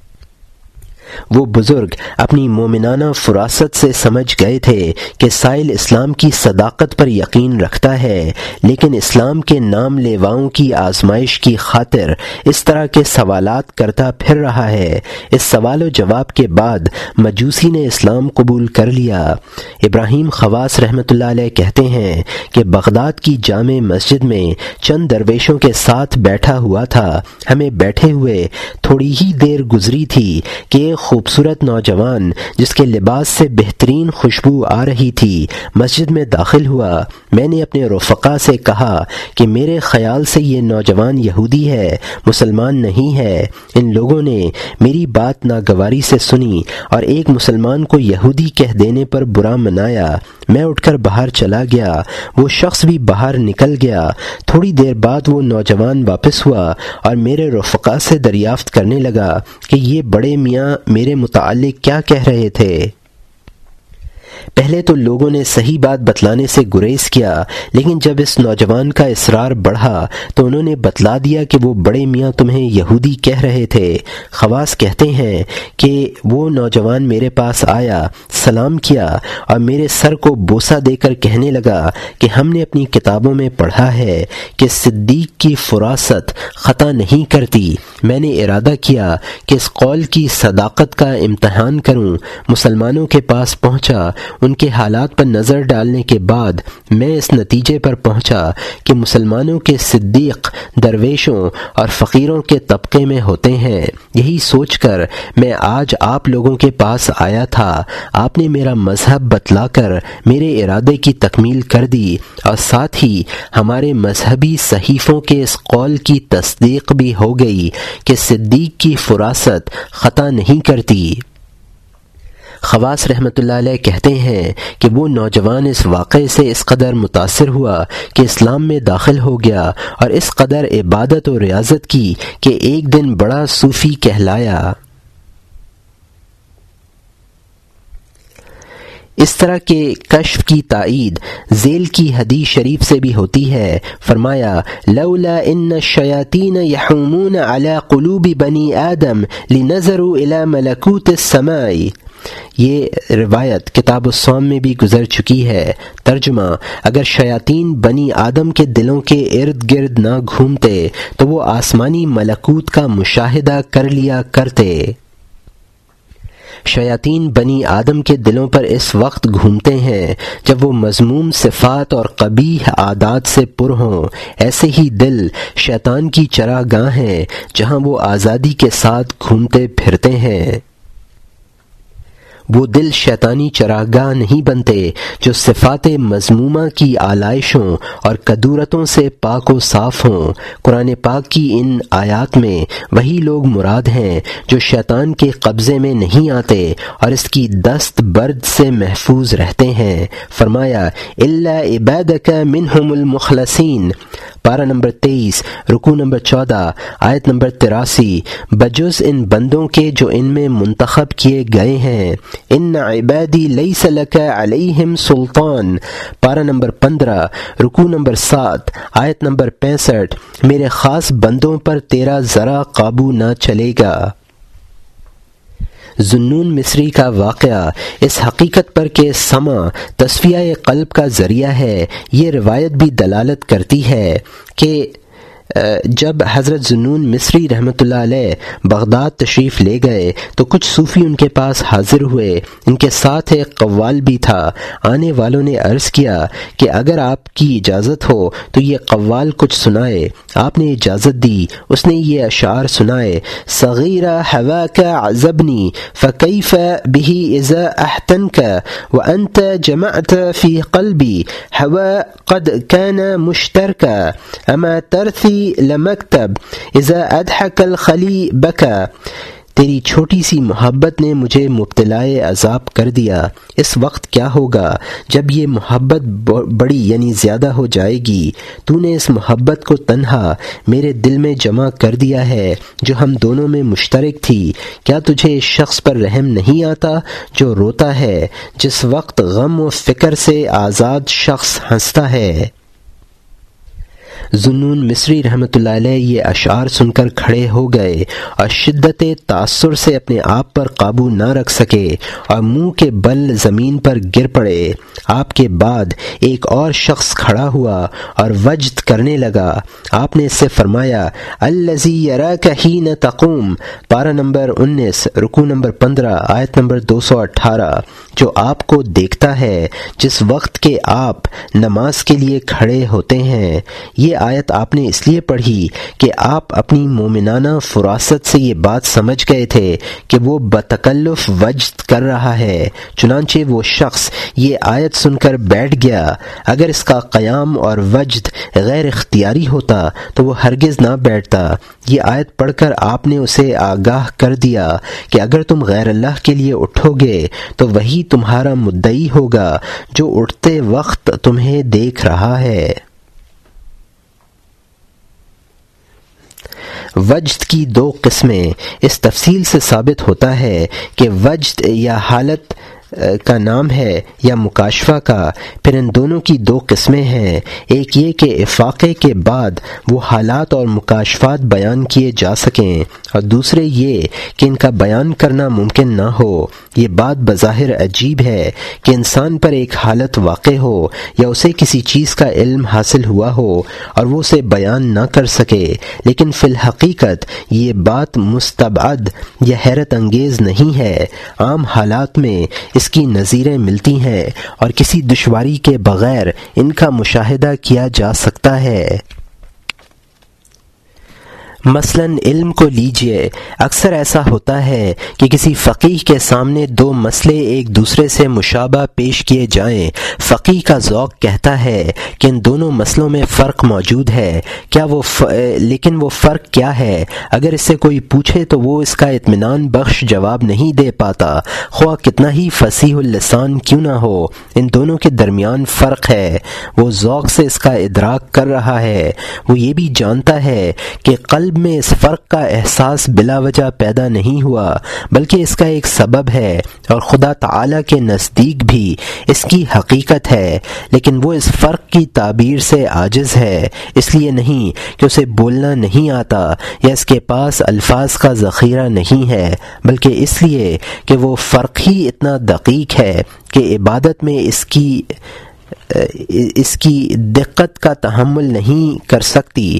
وہ بزرگ اپنی مومنانہ فراست سے سمجھ گئے تھے کہ سائل اسلام کی صداقت پر یقین رکھتا ہے، لیکن اسلام کے نام لیواؤں کی آزمائش کی خاطر اس طرح کے سوالات کرتا پھر رہا ہے۔ اس سوال و جواب کے بعد مجوسی نے اسلام قبول کر لیا۔ ابراہیم خواص رحمۃ اللہ علیہ کہتے ہیں کہ بغداد کی جامع مسجد میں چند درویشوں کے ساتھ بیٹھا ہوا تھا۔ ہمیں بیٹھے ہوئے تھوڑی ہی دیر گزری تھی کہ ایک خوبصورت نوجوان جس کے لباس سے بہترین خوشبو آ رہی تھی مسجد میں داخل ہوا۔ میں نے اپنے رفقا سے کہا کہ میرے خیال سے یہ نوجوان یہودی ہے، مسلمان نہیں ہے۔ ان لوگوں نے میری بات ناگواری سے سنی اور ایک مسلمان کو یہودی کہہ دینے پر برا منایا۔ میں اٹھ کر باہر چلا گیا، وہ شخص بھی باہر نکل گیا۔ تھوڑی دیر بعد وہ نوجوان واپس ہوا اور میرے رفقا سے دریافت کرنے لگا کہ یہ بڑے میاں میرے متعلق کیا کہہ رہے تھے۔ پہلے تو لوگوں نے صحیح بات بتلانے سے گریز کیا، لیکن جب اس نوجوان کا اصرار بڑھا تو انہوں نے بتلا دیا کہ وہ بڑے میاں تمہیں یہودی کہہ رہے تھے۔ خواص کہتے ہیں کہ وہ نوجوان میرے پاس آیا، سلام کیا اور میرے سر کو بوسہ دے کر کہنے لگا کہ ہم نے اپنی کتابوں میں پڑھا ہے کہ صدیق کی فراست خطا نہیں کرتی۔ میں نے ارادہ کیا کہ اس قول کی صداقت کا امتحان کروں۔ مسلمانوں کے پاس پہنچا، ان کے حالات پر نظر ڈالنے کے بعد میں اس نتیجے پر پہنچا کہ مسلمانوں کے صدیق درویشوں اور فقیروں کے طبقے میں ہوتے ہیں۔ یہی سوچ کر میں آج آپ لوگوں کے پاس آیا تھا۔ آپ نے میرا مذہب بتلا کر میرے ارادے کی تکمیل کر دی اور ساتھ ہی ہمارے مذہبی صحیفوں کے اس قول کی تصدیق بھی ہو گئی کہ صدیق کی فراست خطا نہیں کرتی۔ خواص رحمۃ اللہ علیہ کہتے ہیں کہ وہ نوجوان اس واقعے سے اس قدر متاثر ہوا کہ اسلام میں داخل ہو گیا اور اس قدر عبادت و ریاضت کی کہ ایک دن بڑا صوفی کہلایا۔ اس طرح کے کشف کی تائید ذیل کی حدیث شریف سے بھی ہوتی ہے۔ فرمایا، لولا ان الشیاطین یحومون علی قلوب بنی آدم لنظروا الی ملکوت السماء۔ یہ روایت کتاب الصوم میں بھی گزر چکی ہے۔ ترجمہ، اگر شیاطین بنی آدم کے دلوں کے ارد گرد نہ گھومتے تو وہ آسمانی ملکوت کا مشاہدہ کر لیا کرتے۔ شیاطین بنی آدم کے دلوں پر اس وقت گھومتے ہیں جب وہ مذموم صفات اور قبیح عادات سے پر ہوں۔ ایسے ہی دل شیطان کی چراگاہ ہیں جہاں وہ آزادی کے ساتھ گھومتے پھرتے ہیں۔ وہ دل شیطانی چراگاہ نہیں بنتے جو صفات مذمومہ کی آلائشوں اور کدورتوں سے پاک و صاف ہوں۔ قرآن پاک کی ان آیات میں وہی لوگ مراد ہیں جو شیطان کے قبضے میں نہیں آتے اور اس کی دست برد سے محفوظ رہتے ہیں۔ فرمایا، الا عبادک منہم المخلصین، پارہ نمبر 23، رکوع نمبر 14، آیت نمبر 83، بجز ان بندوں کے جو ان میں منتخب کیے گئے ہیں۔ ان عبادی لیس لک علیہم سلطان، پارہ نمبر 15، رکوع نمبر 7، آیت نمبر 65، میرے خاص بندوں پر تیرا ذرا قابو نہ چلے گا۔ ذوالنون مصری کا واقعہ اس حقیقت پر کہ سمع تصفیہ قلب کا ذریعہ ہے، یہ روایت بھی دلالت کرتی ہے کہ جب حضرت ذوالنون مصری رحمۃ اللہ علیہ بغداد تشریف لے گئے تو کچھ صوفی ان کے پاس حاضر ہوئے، ان کے ساتھ ایک قوال بھی تھا۔ آنے والوں نے عرض کیا کہ اگر آپ کی اجازت ہو تو یہ قوال کچھ سنائے۔ آپ نے اجازت دی، اس نے یہ اشعار سنائے: صغیرہ ہواک عذبنی فکیف بہ اذا احتنک وانت جمعت فی قلبی ہوا قد کان مشترکا اما ترثی لمکتب اذا اضحک الخلی بکا۔ تیری چھوٹی سی محبت نے مجھے مبتلائے عذاب کر دیا، اس وقت کیا ہوگا جب یہ محبت بڑی یعنی زیادہ ہو جائے گی؟ تو نے اس محبت کو تنہا میرے دل میں جمع کر دیا ہے جو ہم دونوں میں مشترک تھی۔ کیا تجھے اس شخص پر رحم نہیں آتا جو روتا ہے جس وقت غم و فکر سے آزاد شخص ہنستا ہے؟ ذوالنون مصری رحمۃ اللہ علیہ یہ اشعار سن کر کھڑے ہو گئے اور شدت تاثر سے اپنے آپ پر قابو نہ رکھ سکے اور منہ کے بل زمین پر گر پڑے۔ آپ کے بعد ایک اور شخص کھڑا ہوا اور وجد کرنے لگا۔ آپ نے اس سے فرمایا: الذی یراک حین تقوم، پارہ نمبر 19 رکوع نمبر 15 آیت نمبر 218، جو آپ کو دیکھتا ہے جس وقت کہ آپ نماز کے لیے کھڑے ہوتے ہیں۔ یہ آیت آپ نے اس لیے پڑھی کہ آپ اپنی مومنانہ فراست سے یہ بات سمجھ گئے تھے کہ وہ بتکلف وجد کر رہا ہے، چنانچہ وہ شخص یہ آیت سن کر بیٹھ گیا۔ اگر اس کا قیام اور وجد غیر اختیاری ہوتا تو وہ ہرگز نہ بیٹھتا۔ یہ آیت پڑھ کر آپ نے اسے آگاہ کر دیا کہ اگر تم غیر اللہ کے لیے اٹھو گے تو وہی تمہارا مدعی ہوگا جو اٹھتے وقت تمہیں دیکھ رہا ہے۔ وجد کی دو قسمیں، اس تفصیل سے ثابت ہوتا ہے کہ وجد یا حالت کا نام ہے یا مکاشفہ کا، پھر ان دونوں کی دو قسمیں ہیں۔ ایک یہ کہ افاقے کے بعد وہ حالات اور مکاشفات بیان کیے جا سکیں، اور دوسرے یہ کہ ان کا بیان کرنا ممکن نہ ہو۔ یہ بات بظاہر عجیب ہے کہ انسان پر ایک حالت واقع ہو یا اسے کسی چیز کا علم حاصل ہوا ہو اور وہ اسے بیان نہ کر سکے، لیکن فی الحقیقت یہ بات مستبعد یا حیرت انگیز نہیں ہے۔ عام حالات میں اس کی نظیریں ملتی ہیں اور کسی دشواری کے بغیر ان کا مشاہدہ کیا جا سکتا ہے۔ مثلاً علم کو لیجئے، اکثر ایسا ہوتا ہے کہ کسی فقیہ کے سامنے دو مسئلے ایک دوسرے سے مشابہ پیش کیے جائیں۔ فقیہ کا ذوق کہتا ہے کہ ان دونوں مسئلوں میں فرق موجود ہے، لیکن وہ فرق کیا ہے؟ اگر اس سے کوئی پوچھے تو وہ اس کا اطمینان بخش جواب نہیں دے پاتا، خواہ کتنا ہی فصیح اللسان کیوں نہ ہو۔ ان دونوں کے درمیان فرق ہے، وہ ذوق سے اس کا ادراک کر رہا ہے۔ وہ یہ بھی جانتا ہے کہ قلب میں اس فرق کا احساس بلا وجہ پیدا نہیں ہوا، بلکہ اس کا ایک سبب ہے اور خدا تعالی کے نزدیک بھی اس کی حقیقت ہے، لیکن وہ اس فرق کی تعبیر سے عاجز ہے، اس لیے نہیں کہ اسے بولنا نہیں آتا یا اس کے پاس الفاظ کا ذخیرہ نہیں ہے، بلکہ اس لیے کہ وہ فرق ہی اتنا دقیق ہے کہ عبادت میں اس کی دقت کا تحمل نہیں کر سکتی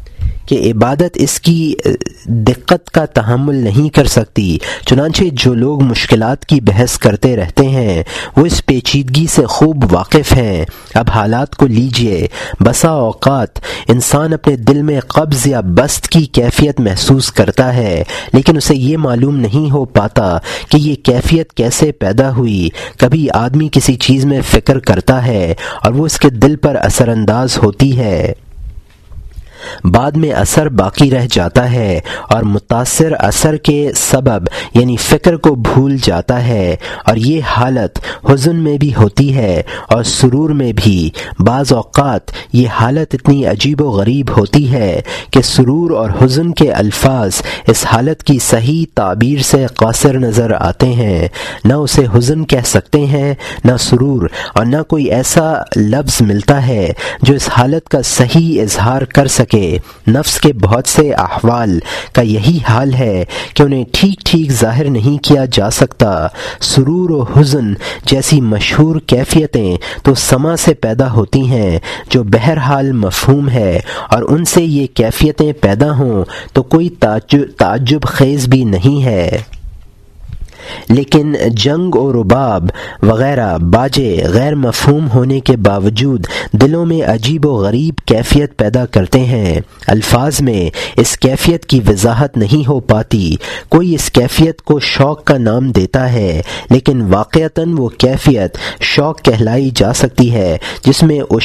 چنانچہ جو لوگ مشکلات کی بحث کرتے رہتے ہیں وہ اس پیچیدگی سے خوب واقف ہیں۔ اب حالات کو لیجئے، بسا اوقات انسان اپنے دل میں قبض یا بسط کی کیفیت محسوس کرتا ہے، لیکن اسے یہ معلوم نہیں ہو پاتا کہ یہ کیفیت کیسے پیدا ہوئی۔ کبھی آدمی کسی چیز میں فکر کرتا ہے اور وہ اس کے دل پر اثر انداز ہوتی ہے، بعد میں اثر باقی رہ جاتا ہے اور متاثر اثر کے سبب یعنی فکر کو بھول جاتا ہے، اور یہ حالت حزن میں بھی ہوتی ہے اور سرور میں بھی۔ بعض اوقات یہ حالت اتنی عجیب و غریب ہوتی ہے کہ سرور اور حزن کے الفاظ اس حالت کی صحیح تعبیر سے قاصر نظر آتے ہیں، نہ اسے حزن کہہ سکتے ہیں نہ سرور، اور نہ کوئی ایسا لفظ ملتا ہے جو اس حالت کا صحیح اظہار کر سکے۔ سکے۔ نفس کے بہت سے احوال کا یہی حال ہے کہ انہیں ٹھیک ٹھیک ظاہر نہیں کیا جا سکتا۔ سرور و حزن جیسی مشہور کیفیتیں تو سما سے پیدا ہوتی ہیں جو بہرحال مفہوم ہے، اور ان سے یہ کیفیتیں پیدا ہوں تو کوئی تعجب خیز بھی نہیں ہے۔ لیکن جنگ و رباب وغیرہ باجے غیر مفہوم ہونے کے باوجود دلوں میں عجیب و غریب کیفیت پیدا کرتے ہیں۔ الفاظ میں اس کیفیت کی وضاحت نہیں ہو پاتی۔ کوئی اس کیفیت کو شوق کا نام دیتا ہے، لیکن واقعتاً وہ کیفیت شوق کہلائی جا سکتی ہے جس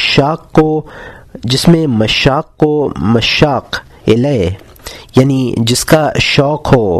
میں مشاق کو مشاق الیہ یعنی جس کا شوق ہو،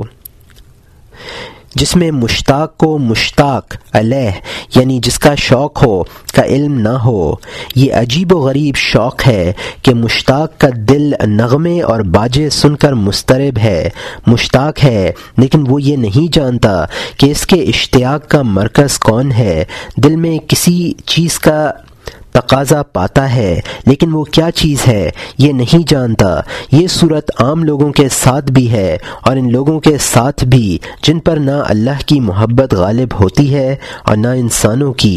جس میں مشتاق کو مشتاق علیہ یعنی جس کا شوق ہو کا علم نہ ہو۔ یہ عجیب و غریب شوق ہے کہ مشتاق کا دل نغمے اور باجے سن کر مضطرب ہے، مشتاق ہے، لیکن وہ یہ نہیں جانتا کہ اس کے اشتیاق کا مرکز کون ہے۔ دل میں کسی چیز کا تقاضا پاتا ہے، لیکن وہ کیا چیز ہے یہ نہیں جانتا۔ یہ صورت عام لوگوں کے ساتھ بھی ہے، اور ان لوگوں کے ساتھ بھی جن پر نہ اللہ کی محبت غالب ہوتی ہے اور نہ انسانوں کی۔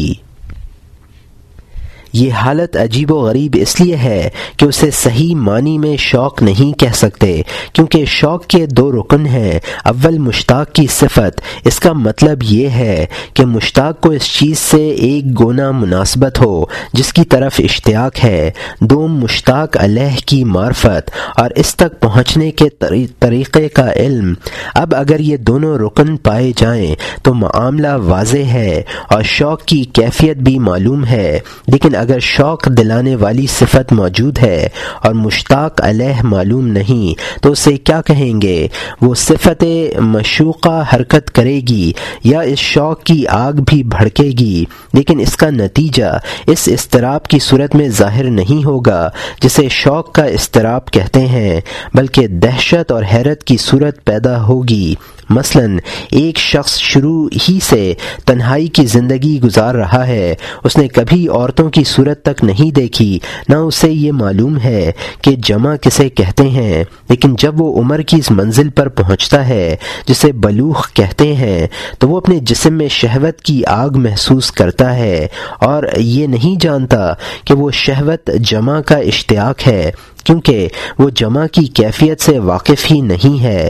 یہ حالت عجیب و غریب اس لیے ہے کہ اسے صحیح معنی میں شوق نہیں کہہ سکتے، کیونکہ شوق کے دو رکن ہیں۔ اول مشتاق کی صفت، اس کا مطلب یہ ہے کہ مشتاق کو اس چیز سے ایک گونا مناسبت ہو جس کی طرف اشتیاق ہے۔ دوم مشتاق علیہ کی معرفت اور اس تک پہنچنے کے طریقے کا علم۔ اب اگر یہ دونوں رکن پائے جائیں تو معاملہ واضح ہے اور شوق کی کیفیت بھی معلوم ہے، لیکن اگر شوق دلانے والی صفت موجود ہے اور مشتاق علیہ معلوم نہیں تو اسے کیا کہیں گے؟ وہ صفت مشوقہ حرکت کرے گی یا اس شوق کی آگ بھی بھڑکے گی، لیکن اس کا نتیجہ اس اضطراب کی صورت میں ظاہر نہیں ہوگا جسے شوق کا اضطراب کہتے ہیں، بلکہ دہشت اور حیرت کی صورت پیدا ہوگی۔ مثلا ایک شخص شروع ہی سے تنہائی کی زندگی گزار رہا ہے، اس نے کبھی عورتوں کی صورت تک نہیں دیکھی، نہ اسے یہ معلوم ہے کہ جمع کسے کہتے ہیں، لیکن جب وہ عمر کی اس منزل پر پہنچتا ہے جسے بلوغ کہتے ہیں تو وہ اپنے جسم میں شہوت کی آگ محسوس کرتا ہے، اور یہ نہیں جانتا کہ وہ شہوت جمع کا اشتیاق ہے، کیونکہ وہ جمع کی کیفیت سے واقف ہی نہیں ہے۔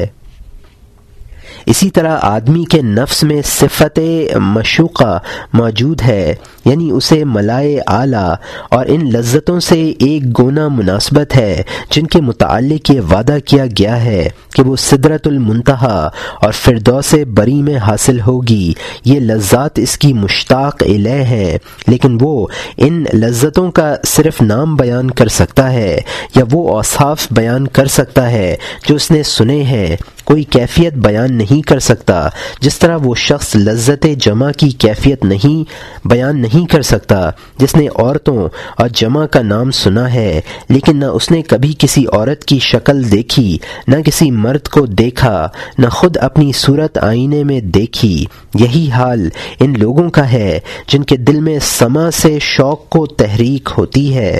اسی طرح آدمی کے نفس میں صفت مشوقہ موجود ہے، یعنی اسے ملائے اعلیٰ اور ان لذتوں سے ایک گونا مناسبت ہے جن کے متعلق یہ وعدہ کیا گیا ہے کہ وہ سدرۃ المنتہا اور فردوس بری میں حاصل ہوگی۔ یہ لذات اس کی مشتاق الیہ ہیں، لیکن وہ ان لذتوں کا صرف نام بیان کر سکتا ہے یا وہ اوصاف بیان کر سکتا ہے جو اس نے سنے ہیں، کوئی کیفیت بیان نہیں کر سکتا، جس طرح وہ شخص لذت جمع کی کیفیت بیان نہیں کر سکتا جس نے عورتوں اور جمع کا نام سنا ہے، لیکن نہ اس نے کبھی کسی عورت کی شکل دیکھی، نہ کسی مرد کو دیکھا، نہ خود اپنی صورت آئینے میں دیکھی۔ یہی حال ان لوگوں کا ہے جن کے دل میں سما سے شوق کو تحریک ہوتی ہے،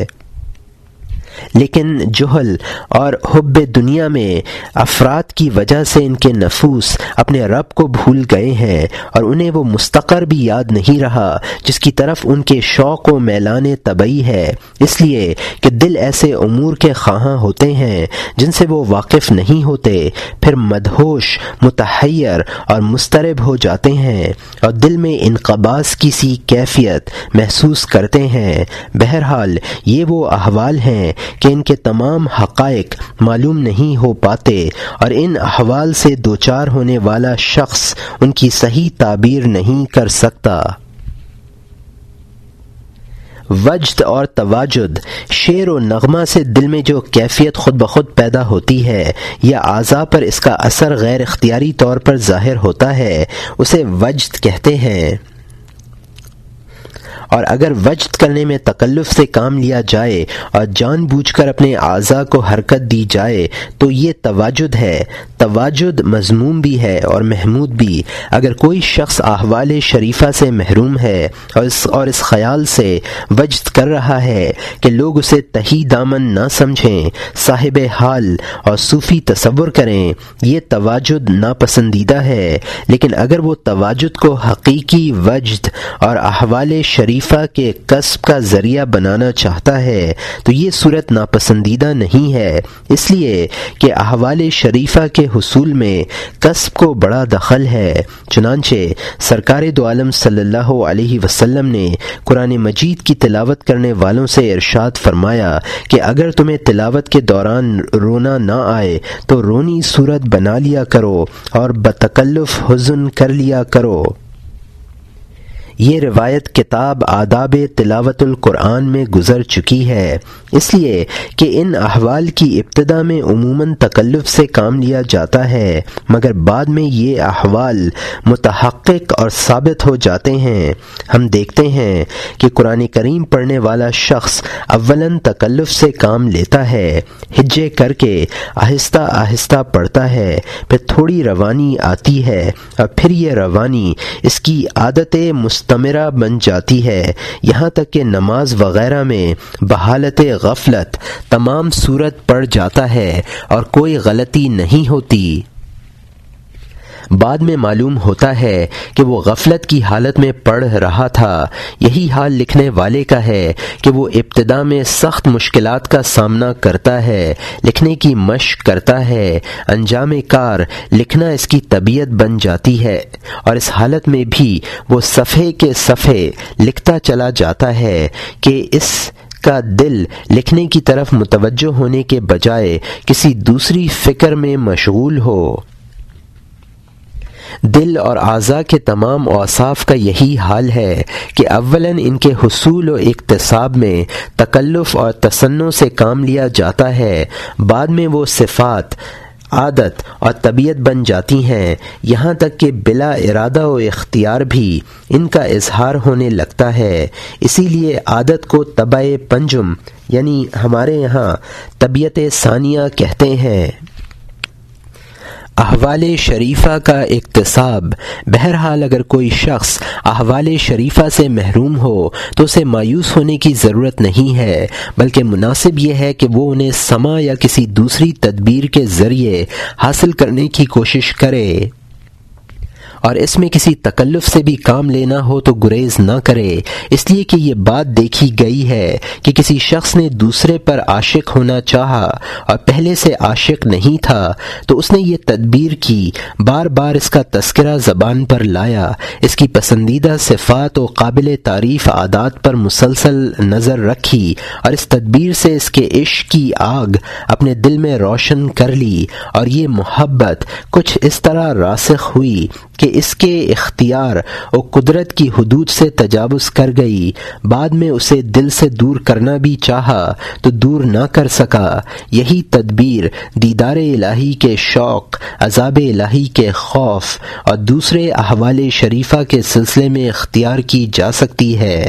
لیکن جہل اور حب دنیا میں افراد کی وجہ سے ان کے نفوس اپنے رب کو بھول گئے ہیں، اور انہیں وہ مستقر بھی یاد نہیں رہا جس کی طرف ان کے شوق و میلان طبعی ہے، اس لیے کہ دل ایسے امور کے خواہاں ہوتے ہیں جن سے وہ واقف نہیں ہوتے، پھر مدہوش، متحیر اور مضطرب ہو جاتے ہیں اور دل میں انقباض کی سی کیفیت محسوس کرتے ہیں۔ بہرحال یہ وہ احوال ہیں کہ ان کے تمام حقائق معلوم نہیں ہو پاتے، اور ان احوال سے دوچار ہونے والا شخص ان کی صحیح تعبیر نہیں کر سکتا۔ وجد اور تواجد، شعر و نغمہ سے دل میں جو کیفیت خود بخود پیدا ہوتی ہے یا اعضاء پر اس کا اثر غیر اختیاری طور پر ظاہر ہوتا ہے، اسے وجد کہتے ہیں، اور اگر وجد کرنے میں تکلف سے کام لیا جائے اور جان بوجھ کر اپنے اعضاء کو حرکت دی جائے تو یہ تواجد ہے۔ تواجد مذموم بھی ہے اور محمود بھی۔ اگر کوئی شخص احوال شریفہ سے محروم ہے اور اس خیال سے وجد کر رہا ہے کہ لوگ اسے تہی دامن نہ سمجھیں، صاحب حال اور صوفی تصور کریں، یہ تواجد ناپسندیدہ ہے۔ لیکن اگر وہ تواجد کو حقیقی وجد اور احوال شریفہ کے کسب کا ذریعہ بنانا چاہتا ہے تو یہ صورت ناپسندیدہ نہیں ہے، اس لیے کہ احوال شریفہ کے حصول میں کسب کو بڑا دخل ہے۔ چنانچہ سرکار دو عالم صلی اللہ علیہ وسلم نے قرآن مجید کی تلاوت کرنے والوں سے ارشاد فرمایا کہ اگر تمہیں تلاوت کے دوران رونا نہ آئے تو رونی صورت بنا لیا کرو اور بتکلف حزن کر لیا کرو۔ یہ روایت کتاب آداب تلاوت القرآن میں گزر چکی ہے، اس لیے کہ ان احوال کی ابتدا میں عموماً تکلف سے کام لیا جاتا ہے، مگر بعد میں یہ احوال متحقق اور ثابت ہو جاتے ہیں۔ ہم دیکھتے ہیں کہ قرآن کریم پڑھنے والا شخص اولاً تکلف سے کام لیتا ہے، ہجے کر کے آہستہ آہستہ پڑھتا ہے، پھر تھوڑی روانی آتی ہے اور پھر یہ روانی اس کی عادت مستمرہ بن جاتی ہے، یہاں تک کہ نماز وغیرہ میں بحالت غفلت تمام صورت پڑ جاتا ہے اور کوئی غلطی نہیں ہوتی۔ بعد میں معلوم ہوتا ہے کہ وہ غفلت کی حالت میں پڑھ رہا تھا۔ یہی حال لکھنے والے کا ہے کہ وہ ابتدا میں سخت مشکلات کا سامنا کرتا ہے، لکھنے کی مشق کرتا ہے، انجام کار لکھنا اس کی طبیعت بن جاتی ہے، اور اس حالت میں بھی وہ صفحے کے صفحے لکھتا چلا جاتا ہے کہ اس کا دل لکھنے کی طرف متوجہ ہونے کے بجائے کسی دوسری فکر میں مشغول ہو۔ دل اور اعضاء کے تمام اوصاف کا یہی حال ہے کہ اولاً ان کے حصول و اکتساب میں تکلف اور تصنع سے کام لیا جاتا ہے، بعد میں وہ صفات عادت اور طبیعت بن جاتی ہیں، یہاں تک کہ بلا ارادہ و اختیار بھی ان کا اظہار ہونے لگتا ہے۔ اسی لیے عادت کو طبع پنجم یعنی ہمارے یہاں طبیعت ثانیہ کہتے ہیں۔ احوال شریفہ کا اکتساب۔ بہرحال اگر کوئی شخص احوال شریفہ سے محروم ہو تو اسے مایوس ہونے کی ضرورت نہیں ہے، بلکہ مناسب یہ ہے کہ وہ انہیں سماع یا کسی دوسری تدبیر کے ذریعے حاصل کرنے کی کوشش کرے، اور اس میں کسی تکلف سے بھی کام لینا ہو تو گریز نہ کرے، اس لیے کہ یہ بات دیکھی گئی ہے کہ کسی شخص نے دوسرے پر عاشق ہونا چاہا اور پہلے سے عاشق نہیں تھا تو اس نے یہ تدبیر کی، بار بار اس کا تذکرہ زبان پر لایا، اس کی پسندیدہ صفات و قابل تعریف عادات پر مسلسل نظر رکھی اور اس تدبیر سے اس کے عشق کی آگ اپنے دل میں روشن کر لی، اور یہ محبت کچھ اس طرح راسخ ہوئی کہ اس کے اختیار و قدرت کی حدود سے تجاوز کر گئی۔ بعد میں اسے دل سے دور کرنا بھی چاہا تو دور نہ کر سکا۔ یہی تدبیر دیدار الہی کے شوق، عذاب الہی کے خوف اور دوسرے احوال شریفہ کے سلسلے میں اختیار کی جا سکتی ہے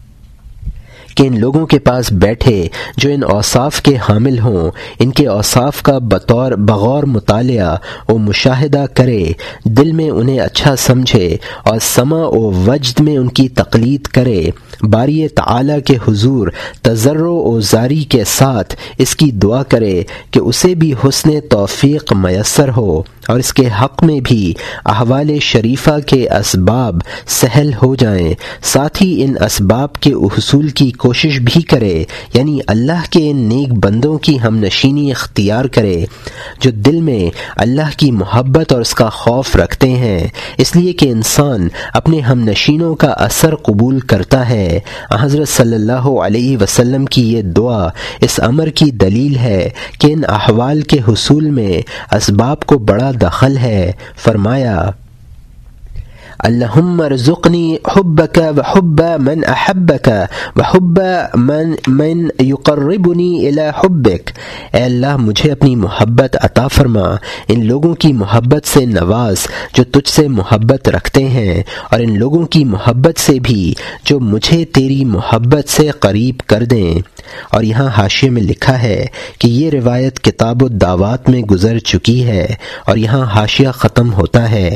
کہ ان لوگوں کے پاس بیٹھے جو ان اوصاف کے حامل ہوں، ان کے اوصاف کا بغور مطالعہ و مشاہدہ کرے، دل میں انہیں اچھا سمجھے اور سمع و وجد میں ان کی تقلید کرے، باری تعالی کے حضور تضرع و زاری کے ساتھ اس کی دعا کرے کہ اسے بھی حسن توفیق میسر ہو، اور اس کے حق میں بھی احوال شریفہ کے اسباب سہل ہو جائیں، ساتھ ہی ان اسباب کے حصول کی کوشش بھی کرے، یعنی اللہ کے ان نیک بندوں کی ہم نشینی اختیار کرے جو دل میں اللہ کی محبت اور اس کا خوف رکھتے ہیں، اس لیے کہ انسان اپنے ہم نشینوں کا اثر قبول کرتا ہے۔ حضرت صلی اللہ علیہ وسلم کی یہ دعا اس امر کی دلیل ہے کہ ان احوال کے حصول میں اسباب کو بڑا دخل ہے۔ فرمایا اللہم ارزقنی حبک وحب من احبک وحب من یقربنی الی حبک، اے اللہ مجھے اپنی محبت عطا فرما، ان لوگوں کی محبت سے نواز جو تجھ سے محبت رکھتے ہیں، اور ان لوگوں کی محبت سے بھی جو مجھے تیری محبت سے قریب کر دیں۔ اور یہاں حاشیے میں لکھا ہے کہ یہ روایت کتاب الدعوات میں گزر چکی ہے، اور یہاں حاشیہ ختم ہوتا ہے۔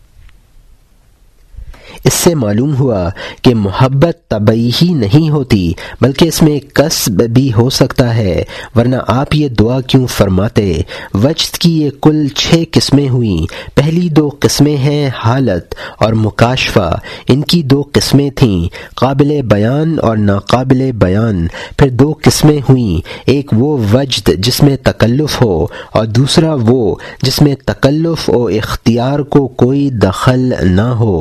اس سے معلوم ہوا کہ محبت طبعی ہی نہیں ہوتی بلکہ اس میں کسب بھی ہو سکتا ہے، ورنہ آپ یہ دعا کیوں فرماتے؟ وجد کی یہ کل 6 قسمیں ہوئیں۔ پہلی 2 قسمیں ہیں حالت اور مکاشفہ، ان کی 2 قسمیں تھیں، قابل بیان اور ناقابل بیان۔ پھر 2 قسمیں ہوئیں، ایک وہ وجد جس میں تکلف ہو، اور دوسرا وہ جس میں تکلف و اختیار کو کوئی دخل نہ ہو۔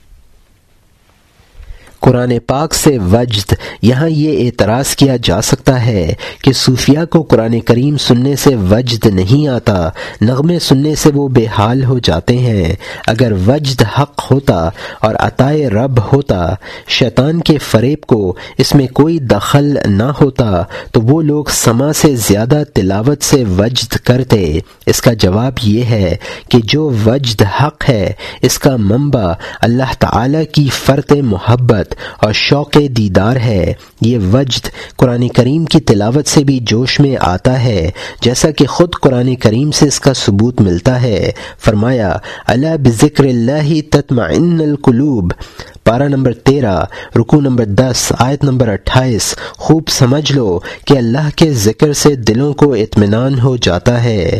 قرآن پاک سے وجد، یہاں یہ اعتراض کیا جا سکتا ہے کہ صوفیاء کو قرآن کریم سننے سے وجد نہیں آتا، نغمے سننے سے وہ بے حال ہو جاتے ہیں۔ اگر وجد حق ہوتا اور عطائے رب ہوتا، شیطان کے فریب کو اس میں کوئی دخل نہ ہوتا، تو وہ لوگ سما سے زیادہ تلاوت سے وجد کرتے۔ اس کا جواب یہ ہے کہ جو وجد حق ہے اس کا منبع اللہ تعالی کی فرط محبت اور شوق دیدار ہے۔ یہ وجد قرآن کریم کی تلاوت سے بھی جوش میں آتا ہے، جیسا کہ خود قرآن کریم سے اس کا ثبوت ملتا ہے۔ فرمایا الا بذکر اللہ تطمئن القلوب، پارہ نمبر 13 رکوع نمبر 10 آیت نمبر 28۔ خوب سمجھ لو کہ اللہ کے ذکر سے دلوں کو اطمینان ہو جاتا ہے۔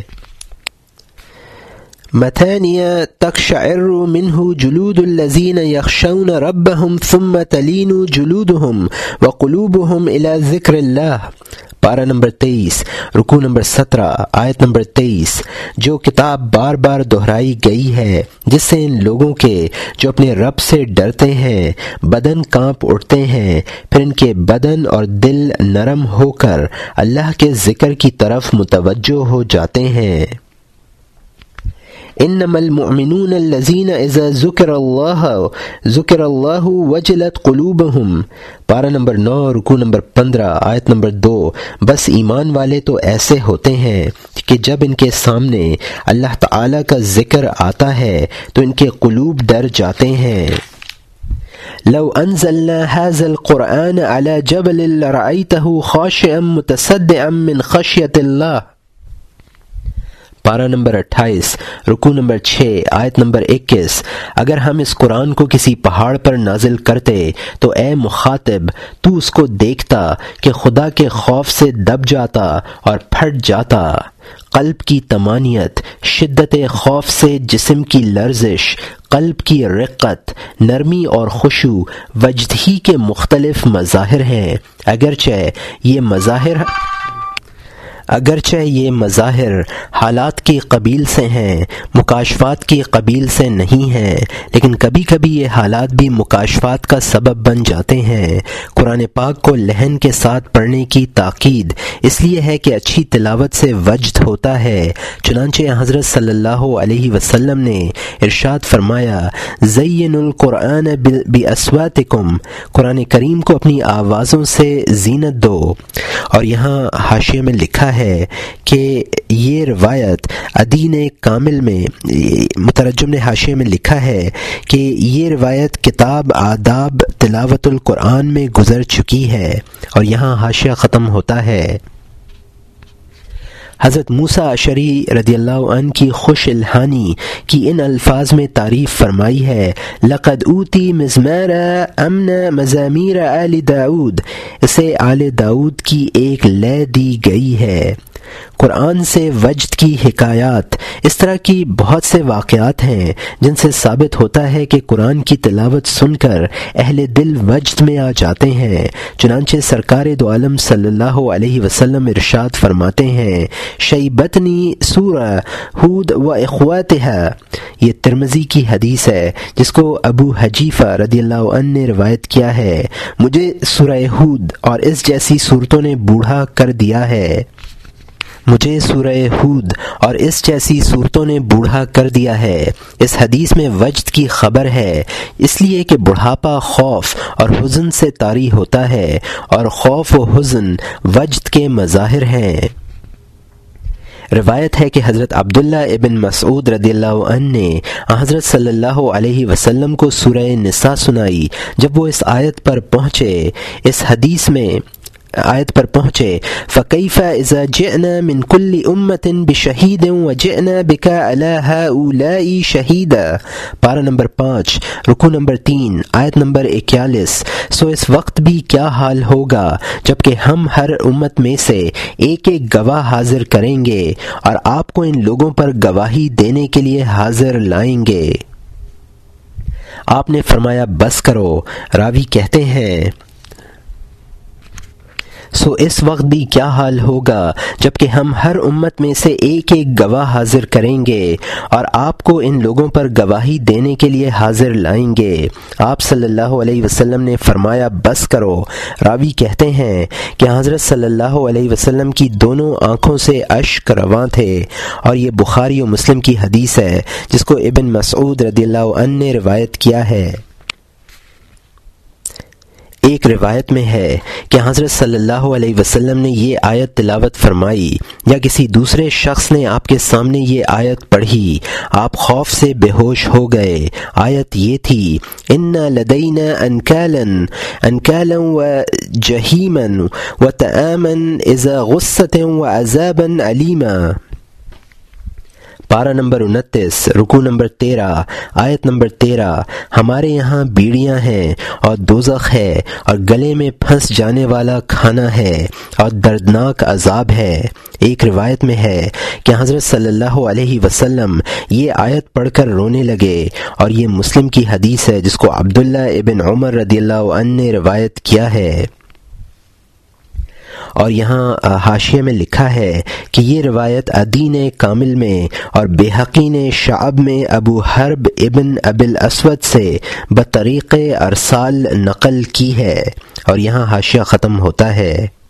مثانیہ تقشعر منہ جلود الذین یخشون ربهم ثم تلین جلودهم وقلوبهم الی ذکر اللہ، پارہ نمبر 23 رکوع نمبر 17 آیت نمبر 23۔ جو کتاب بار بار دہرائی گئی ہے، جس سے ان لوگوں کے جو اپنے رب سے ڈرتے ہیں بدن کانپ اٹھتے ہیں، پھر ان کے بدن اور دل نرم ہو کر اللہ کے ذکر کی طرف متوجہ ہو جاتے ہیں۔ انما المؤمنون الذین اذا ذکر اللہ وجلت قلوبهم، پارہ نمبر 9 رکوع نمبر 15 آیت نمبر 2۔ بس ایمان والے تو ایسے ہوتے ہیں کہ جب ان کے سامنے اللہ تعالی کا ذکر آتا ہے تو ان کے قلوب ڈر جاتے ہیں۔ لو انزلنا هذا القرآن على جبل لرأيته خاشعا متصدعا من خشیۃ اللہ، پارہ نمبر 28 رکوع نمبر 6 آیت نمبر 21۔ اگر ہم اس قرآن کو کسی پہاڑ پر نازل کرتے تو اے مخاطب تو اس کو دیکھتا کہ خدا کے خوف سے دب جاتا اور پھٹ جاتا۔ قلب کی طمانینت، شدت خوف سے جسم کی لرزش، قلب کی رقت، نرمی اور خشوع وجد ہی کے مختلف مظاہر ہیں، اگرچہ یہ مظاہر حالات کی قبیل سے ہیں، مکاشفات کی قبیل سے نہیں ہیں، لیکن کبھی کبھی یہ حالات بھی مکاشفات کا سبب بن جاتے ہیں۔ قرآن پاک کو لحن کے ساتھ پڑھنے کی تاکید اس لیے ہے کہ اچھی تلاوت سے وجد ہوتا ہے۔ چنانچہ حضرت صلی اللہ علیہ وسلم نے ارشاد فرمایا زین القرآن باصواتکم، قرآن کریم کو اپنی آوازوں سے زینت دو۔ اور یہاں حاشیے میں لکھا ہے کہ یہ روایت ادین کامل میں، مترجم نے حاشیے میں لکھا ہے کہ یہ روایت کتاب آداب تلاوت القرآن میں گزر چکی ہے، اور یہاں حاشیہ ختم ہوتا ہے۔ حضرت موسیٰ اشعری رضی اللہ عنہ کی خوش الحانی کی ان الفاظ میں تعریف فرمائی ہے لقد اوتی مزمار امن مزامیر آل داود، اسے آل داود کی ایک لے دی گئی ہے۔ قرآن سے وجد کی حکایات، اس طرح کی بہت سے واقعات ہیں جن سے ثابت ہوتا ہے کہ قرآن کی تلاوت سن کر اہل دل وجد میں آ جاتے ہیں۔ چنانچہ سرکار دو عالم صلی اللہ علیہ وسلم ارشاد فرماتے ہیں شیبتنی سورہ ہود و اخواتہا، یہ ترمذی کی حدیث ہے جس کو ابو حجیفہ رضی اللہ عنہ نے روایت کیا ہے، مجھے سورہ ہود اور اس جیسی صورتوں نے بوڑھا کر دیا ہے۔ مجھے سورہ ہود اور اس جیسی صورتوں نے بوڑھا کر دیا ہے۔ اس حدیث میں وجد کی خبر ہے، اس لیے کہ بڑھاپا خوف اور حزن سے طاری ہوتا ہے، اور خوف و حزن وجد کے مظاہر ہیں۔ روایت ہے کہ حضرت عبداللہ ابن مسعود رضی اللہ عنہ نے حضرت صلی اللہ علیہ وسلم کو سورہ نساء سنائی جب وہ اس آیت پر پہنچے۔ اس حدیث میں آیت پر پہنچے فَكَيْفَ إِذَا جِئْنَا مِنْ كُلِّ أُمَّةٍ بِشَهِيدٍ وَجِئْنَا بِكَ عَلَى هَؤُلَاءِ شَهِيدًا، پارہ نمبر 5 رکوع نمبر 3 آیت نمبر 41۔ سو اس وقت بھی کیا حال ہوگا جب کہ ہم ہر امت میں سے ایک ایک گواہ حاضر کریں گے اور آپ کو ان لوگوں پر گواہی دینے کے لیے حاضر لائیں گے۔ آپ نے فرمایا بس کرو۔ راوی کہتے ہیں سو اس وقت بھی کیا حال ہوگا جب کہ ہم ہر امت میں سے ایک ایک گواہ حاضر کریں گے اور آپ کو ان لوگوں پر گواہی دینے کے لیے حاضر لائیں گے۔ آپ صلی اللہ علیہ وسلم نے فرمایا بس کرو۔ راوی کہتے ہیں کہ حضرت صلی اللہ علیہ وسلم کی دونوں آنکھوں سے اشک رواں تھے، اور یہ بخاری و مسلم کی حدیث ہے جس کو ابن مسعود رضی اللہ عنہ نے روایت کیا ہے۔ ایک روایت میں ہے کہ حضرت صلی اللہ علیہ وسلم نے یہ آیت تلاوت فرمائی یا کسی دوسرے شخص نے آپ کے سامنے یہ آیت پڑھی، آپ خوف سے بے ہوش ہو گئے۔ آیت یہ تھی اِنَّ لَدَيْنَا أَنْكَالًا وَجَحِيمًا وَطَعَامًا إِذَا غُصَّةً وَعَذَابًا أَلِيمًا، پارہ نمبر 29 رکوع نمبر 13 آیت نمبر 13۔ ہمارے یہاں بیڑیاں ہیں اور دوزخ ہے، اور گلے میں پھنس جانے والا کھانا ہے اور دردناک عذاب ہے۔ ایک روایت میں ہے کہ حضرت صلی اللہ علیہ وسلم یہ آیت پڑھ کر رونے لگے، اور یہ مسلم کی حدیث ہے جس کو عبداللہ ابن عمر رضی اللہ عنہ نے روایت کیا ہے۔ اور یہاں حاشیے میں لکھا ہے کہ یہ روایت عدی نے کامل میں اور بیہقی نے شعب میں ابو حرب ابن ابی الاسود سے بطریق ارسال نقل کی ہے، اور یہاں حاشیہ ختم ہوتا ہے۔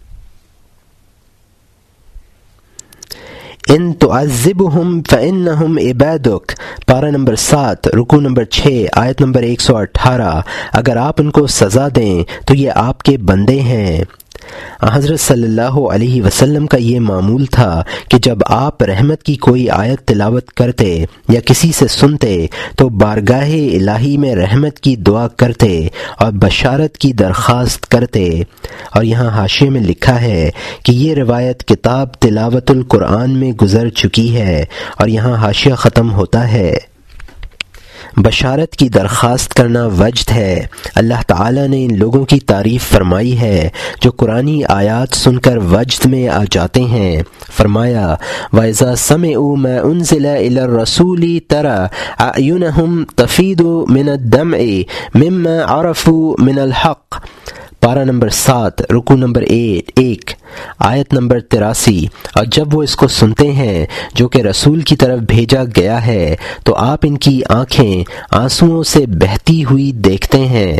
ان تعذبهم فانهم عبادک، پارہ نمبر 7 رکوع نمبر 6 آیت نمبر 118۔ اگر آپ ان کو سزا دیں تو یہ آپ کے بندے ہیں۔ حضرت صلی اللہ علیہ وسلم کا یہ معمول تھا کہ جب آپ رحمت کی کوئی آیت تلاوت کرتے یا کسی سے سنتے تو بارگاہ الہی میں رحمت کی دعا کرتے اور بشارت کی درخواست کرتے۔ اور یہاں حاشیے میں لکھا ہے کہ یہ روایت کتاب تلاوت القرآن میں گزر چکی ہے، اور یہاں حاشیہ ختم ہوتا ہے۔ بشارت کی درخواست کرنا وجد ہے۔ اللہ تعالیٰ نے ان لوگوں کی تعریف فرمائی ہے جو قرآنی آیات سن کر وجد میں آ جاتے ہیں۔ فرمایا وَإِذَا سَمِعُوا مَا أُنزِلَ إِلَى الرَّسُولِ تَرَىٰ أَعْيُنَهُمْ تَفِيضُ مِنَ الدَّمْعِ مِمَّا عَرَفُوا مِنَ الْحَقِّ، پارہ نمبر 7 رکوع نمبر 1 آیت نمبر 83۔ اور جب وہ اس کو سنتے ہیں جو کہ رسول کی طرف بھیجا گیا ہے تو آپ ان کی آنکھیں آنسوؤں سے بہتی ہوئی دیکھتے ہیں۔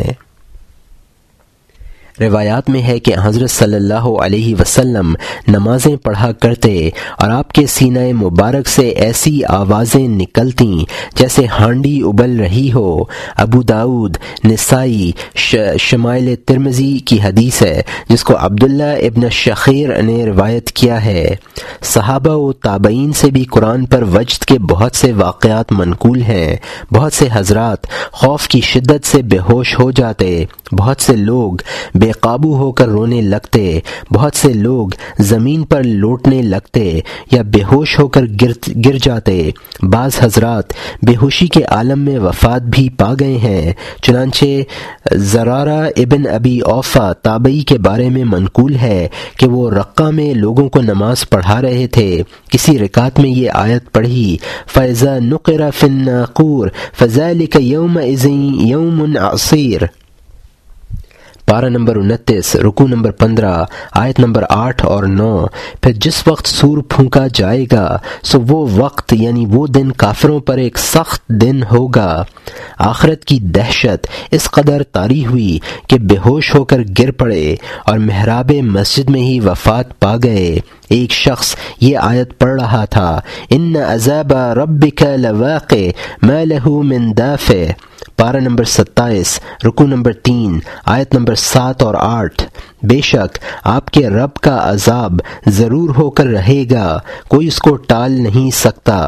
روایات میں ہے کہ حضرت صلی اللہ علیہ وسلم نمازیں پڑھا کرتے اور آپ کے سینہ مبارک سے ایسی آوازیں نکلتیں جیسے ہانڈی ابل رہی ہو۔ ابو داؤد، نسائی، شمائل ترمذی کی حدیث ہے جس کو عبداللہ ابن شخیر نے روایت کیا ہے۔ صحابہ و تابعین سے بھی قرآن پر وجد کے بہت سے واقعات منقول ہیں۔ بہت سے حضرات خوف کی شدت سے بے ہوش ہو جاتے، بہت سے لوگ بے قابو ہو کر رونے لگتے، بہت سے لوگ زمین پر لوٹنے لگتے یا بے ہوش ہو کر گر جاتے۔ بعض حضرات بے ہوشی کے عالم میں وفات بھی پا گئے ہیں۔ چنانچہ زرارہ ابن ابی اوفا تابعی کے بارے میں منقول ہے کہ وہ رقہ میں لوگوں کو نماز پڑھا رہے تھے، کسی رکعت میں یہ آیت پڑھی فَإِذَا نُقِرَ فِي النَّاقُورِ فَذَلِكَ يَوْمَئِذٍ يَوْمٌ عَصِيرٌ، پارہ نمبر 29 رکوع نمبر 15 آیت نمبر 8 اور 9۔ پھر جس وقت سور پھونکا جائے گا سو وہ وقت یعنی وہ دن کافروں پر ایک سخت دن ہوگا۔ آخرت کی دہشت اس قدر طاری ہوئی کہ بے ہوش ہو کر گر پڑے اور محراب مسجد میں ہی وفات پا گئے۔ ایک شخص یہ آیت پڑھ رہا تھا، ان عذاب ربک لواقع ما لہ من دافع، پارہ نمبر 27 رکوع نمبر 3 آیت نمبر 7 اور 8۔ بے شک آپ کے رب کا عذاب ضرور ہو کر رہے گا، کوئی اس کو ٹال نہیں سکتا۔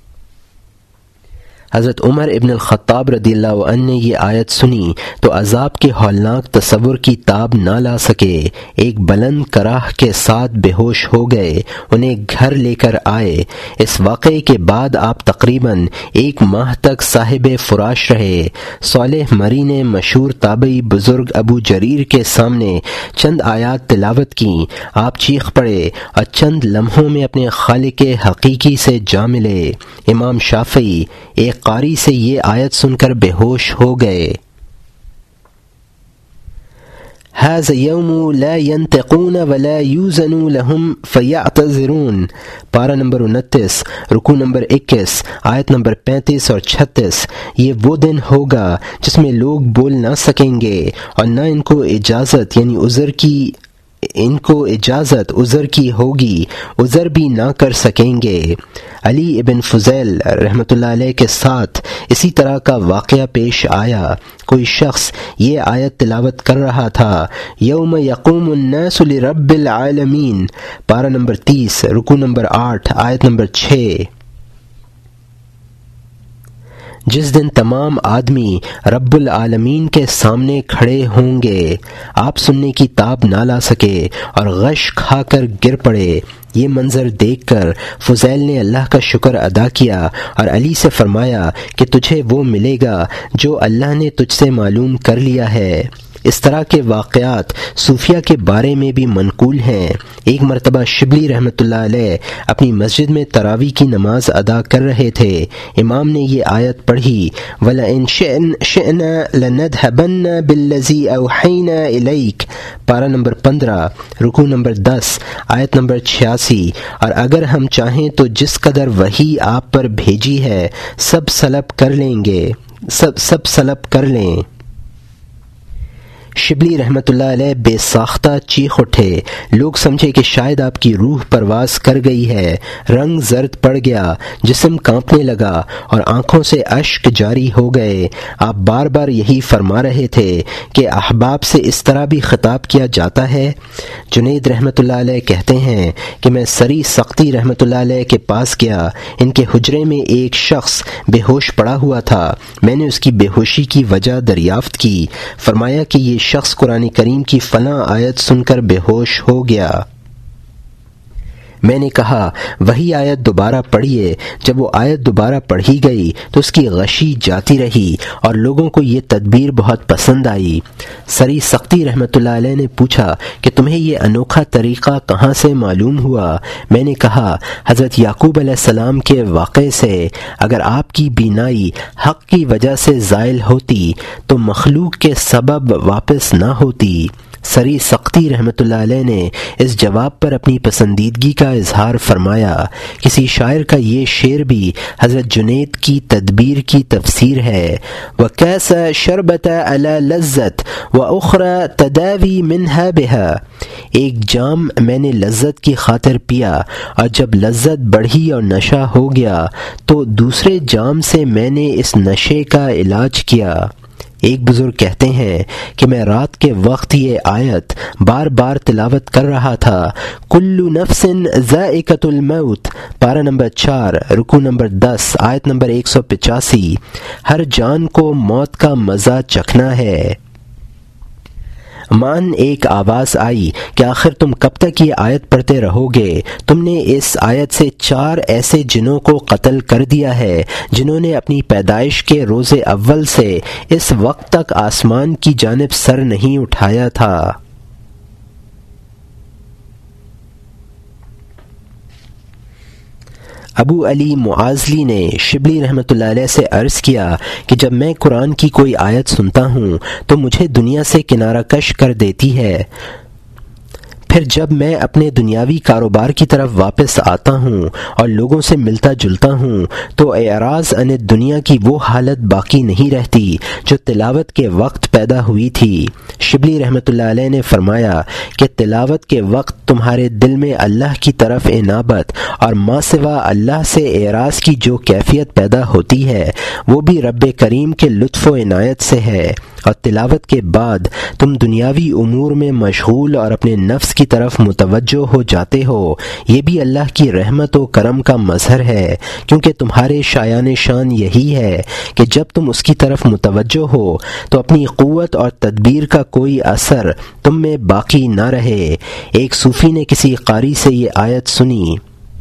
حضرت عمر ابن الخطاب رضی اللہ عنہ نے یہ آیت سنی تو عذاب کے ہولناک تصور کی تاب نہ لا سکے، ایک بلند کراہ کے ساتھ بے ہوش ہو گئے، انہیں گھر لے کر آئے۔ اس واقعے کے بعد آپ تقریباً 1 ماہ تک صاحب فراش رہے۔ صالح مری نے مشہور تابعی بزرگ ابو جریر کے سامنے چند آیات تلاوت کی، آپ چیخ پڑے اور چند لمحوں میں اپنے خالق حقیقی سے جا ملے۔ امام شافعی ایک قاری سے یہ آیت سن کر بے ہوش ہو گئے۔ هذا يوم لا ينطقون ولا يوزن لهم فيعتذرون، پارہ نمبر 29 رکوع نمبر 21 آیت نمبر 35 اور 36۔ یہ وہ دن ہوگا جس میں لوگ بول نہ سکیں گے اور نہ ان کو اجازت یعنی عذر کی ہوگی، عذر بھی نہ کر سکیں گے۔ علی ابن فضیل رحمۃ اللہ علیہ کے ساتھ اسی طرح کا واقعہ پیش آیا۔ کوئی شخص یہ آیت تلاوت کر رہا تھا، یوم یقوم الناس لرب العالمین، پارہ نمبر 30 رکوع نمبر 8 آیت نمبر 6۔ جس دن تمام آدمی رب العالمین کے سامنے کھڑے ہوں گے، آپ سننے کی تاب نہ لا سکے اور غش کھا کر گر پڑے۔ یہ منظر دیکھ کر فضیل نے اللہ کا شکر ادا کیا اور علی سے فرمایا کہ تجھے وہ ملے گا جو اللہ نے تجھ سے معلوم کر لیا ہے۔ اس طرح کے واقعات صوفیہ کے بارے میں بھی منقول ہیں۔ ایک مرتبہ شبلی رحمۃ اللہ علیہ اپنی مسجد میں تراویح کی نماز ادا کر رہے تھے، امام نے یہ آیت پڑھی، وَلَئِن شِئْنَا لَنَذْهَبَنَّ بِالَّذِي أَوْحَيْنَا إِلَيْكَ، پارہ نمبر 15 رکوع نمبر 10 آیت نمبر 86، اور اگر ہم چاہیں تو جس قدر وحی آپ پر بھیجی ہے سب سلب کر لیں۔ شبلی رحمۃ اللہ علیہ بے ساختہ چیخ اٹھے، لوگ سمجھے کہ شاید آپ کی روح پرواز کر گئی ہے، رنگ زرد پڑ گیا، جسم کانپنے لگا اور آنکھوں سے اشک جاری ہو گئے۔ آپ بار بار یہی فرما رہے تھے کہ احباب سے اس طرح بھی خطاب کیا جاتا ہے۔ جنید رحمۃ اللہ علیہ کہتے ہیں کہ میں سری سختی رحمۃ اللہ علیہ کے پاس گیا، ان کے حجرے میں ایک شخص بے ہوش پڑا ہوا تھا، میں نے اس کی بے ہوشی کی وجہ دریافت کی، فرمایا کہ یہ شخص قرآن کریم کی فلاں آیت سن کر بے ہوش ہو گیا۔ میں نے کہا وہی آیت دوبارہ پڑھیے۔ جب وہ آیت دوبارہ پڑھی گئی تو اس کی غشی جاتی رہی اور لوگوں کو یہ تدبیر بہت پسند آئی۔ سری سختی رحمۃ اللہ علیہ نے پوچھا کہ تمہیں یہ انوکھا طریقہ کہاں سے معلوم ہوا؟ میں نے کہا حضرت یعقوب علیہ السلام کے واقعے سے، اگر آپ کی بینائی حق کی وجہ سے زائل ہوتی تو مخلوق کے سبب واپس نہ ہوتی۔ سری سختی رحمۃ اللہ علیہ نے اس جواب پر اپنی پسندیدگی کا اظہار فرمایا۔ کسی شاعر کا یہ شعر بھی حضرت جنید کی تدبیر کی تفسیر ہے، وَكَاسَ شَرْبَةَ عَلَى لَذَّةٍ وَأُخْرَى تَدَاوِي مِنْهَا بِهَا، ایک جام میں نے لذت کی خاطر پیا اور جب لذت بڑھی اور نشہ ہو گیا تو دوسرے جام سے میں نے اس نشے کا علاج کیا۔ ایک بزرگ کہتے ہیں کہ میں رات کے وقت یہ آیت بار بار تلاوت کر رہا تھا، کل نفس ذائقۃ الموت، پارہ نمبر 4 رکوع نمبر 10 آیت نمبر 185، ہر جان کو موت کا مزہ چکھنا ہے۔ مان ایک آواز آئی کہ آخر تم کب تک یہ آیت پڑھتے رہو گے؟ تم نے اس آیت سے 4 ایسے جنوں کو قتل کر دیا ہے جنہوں نے اپنی پیدائش کے روز اول سے اس وقت تک آسمان کی جانب سر نہیں اٹھایا تھا۔ ابو علی معاذلی نے شبلی رحمۃ اللہ علیہ سے عرض کیا کہ جب میں قرآن کی کوئی آیت سنتا ہوں تو مجھے دنیا سے کنارہ کش کر دیتی ہے، پھر جب میں اپنے دنیاوی کاروبار کی طرف واپس آتا ہوں اور لوگوں سے ملتا جلتا ہوں تو اعراض عن دنیا کی وہ حالت باقی نہیں رہتی جو تلاوت کے وقت پیدا ہوئی تھی۔ شبلی رحمۃ اللہ علیہ نے فرمایا کہ تلاوت کے وقت تمہارے دل میں اللہ کی طرف انابت اور ما سوا اللہ سے اعراض کی جو کیفیت پیدا ہوتی ہے وہ بھی رب کریم کے لطف و عنایت سے ہے، اور تلاوت کے بعد تم دنیاوی امور میں مشغول اور اپنے نفس کی طرف متوجہ ہو جاتے ہو۔ یہ بھی اللہ کی رحمت و کرم کا مظہر ہے، کیونکہ تمہارے شایان شان یہی ہے کہ جب تم اس کی طرف متوجہ ہو تو اپنی قوت اور تدبیر کا کوئی اثر تم میں باقی نہ رہے۔ ایک صوفی نے کسی قاری سے یہ آیت سنی،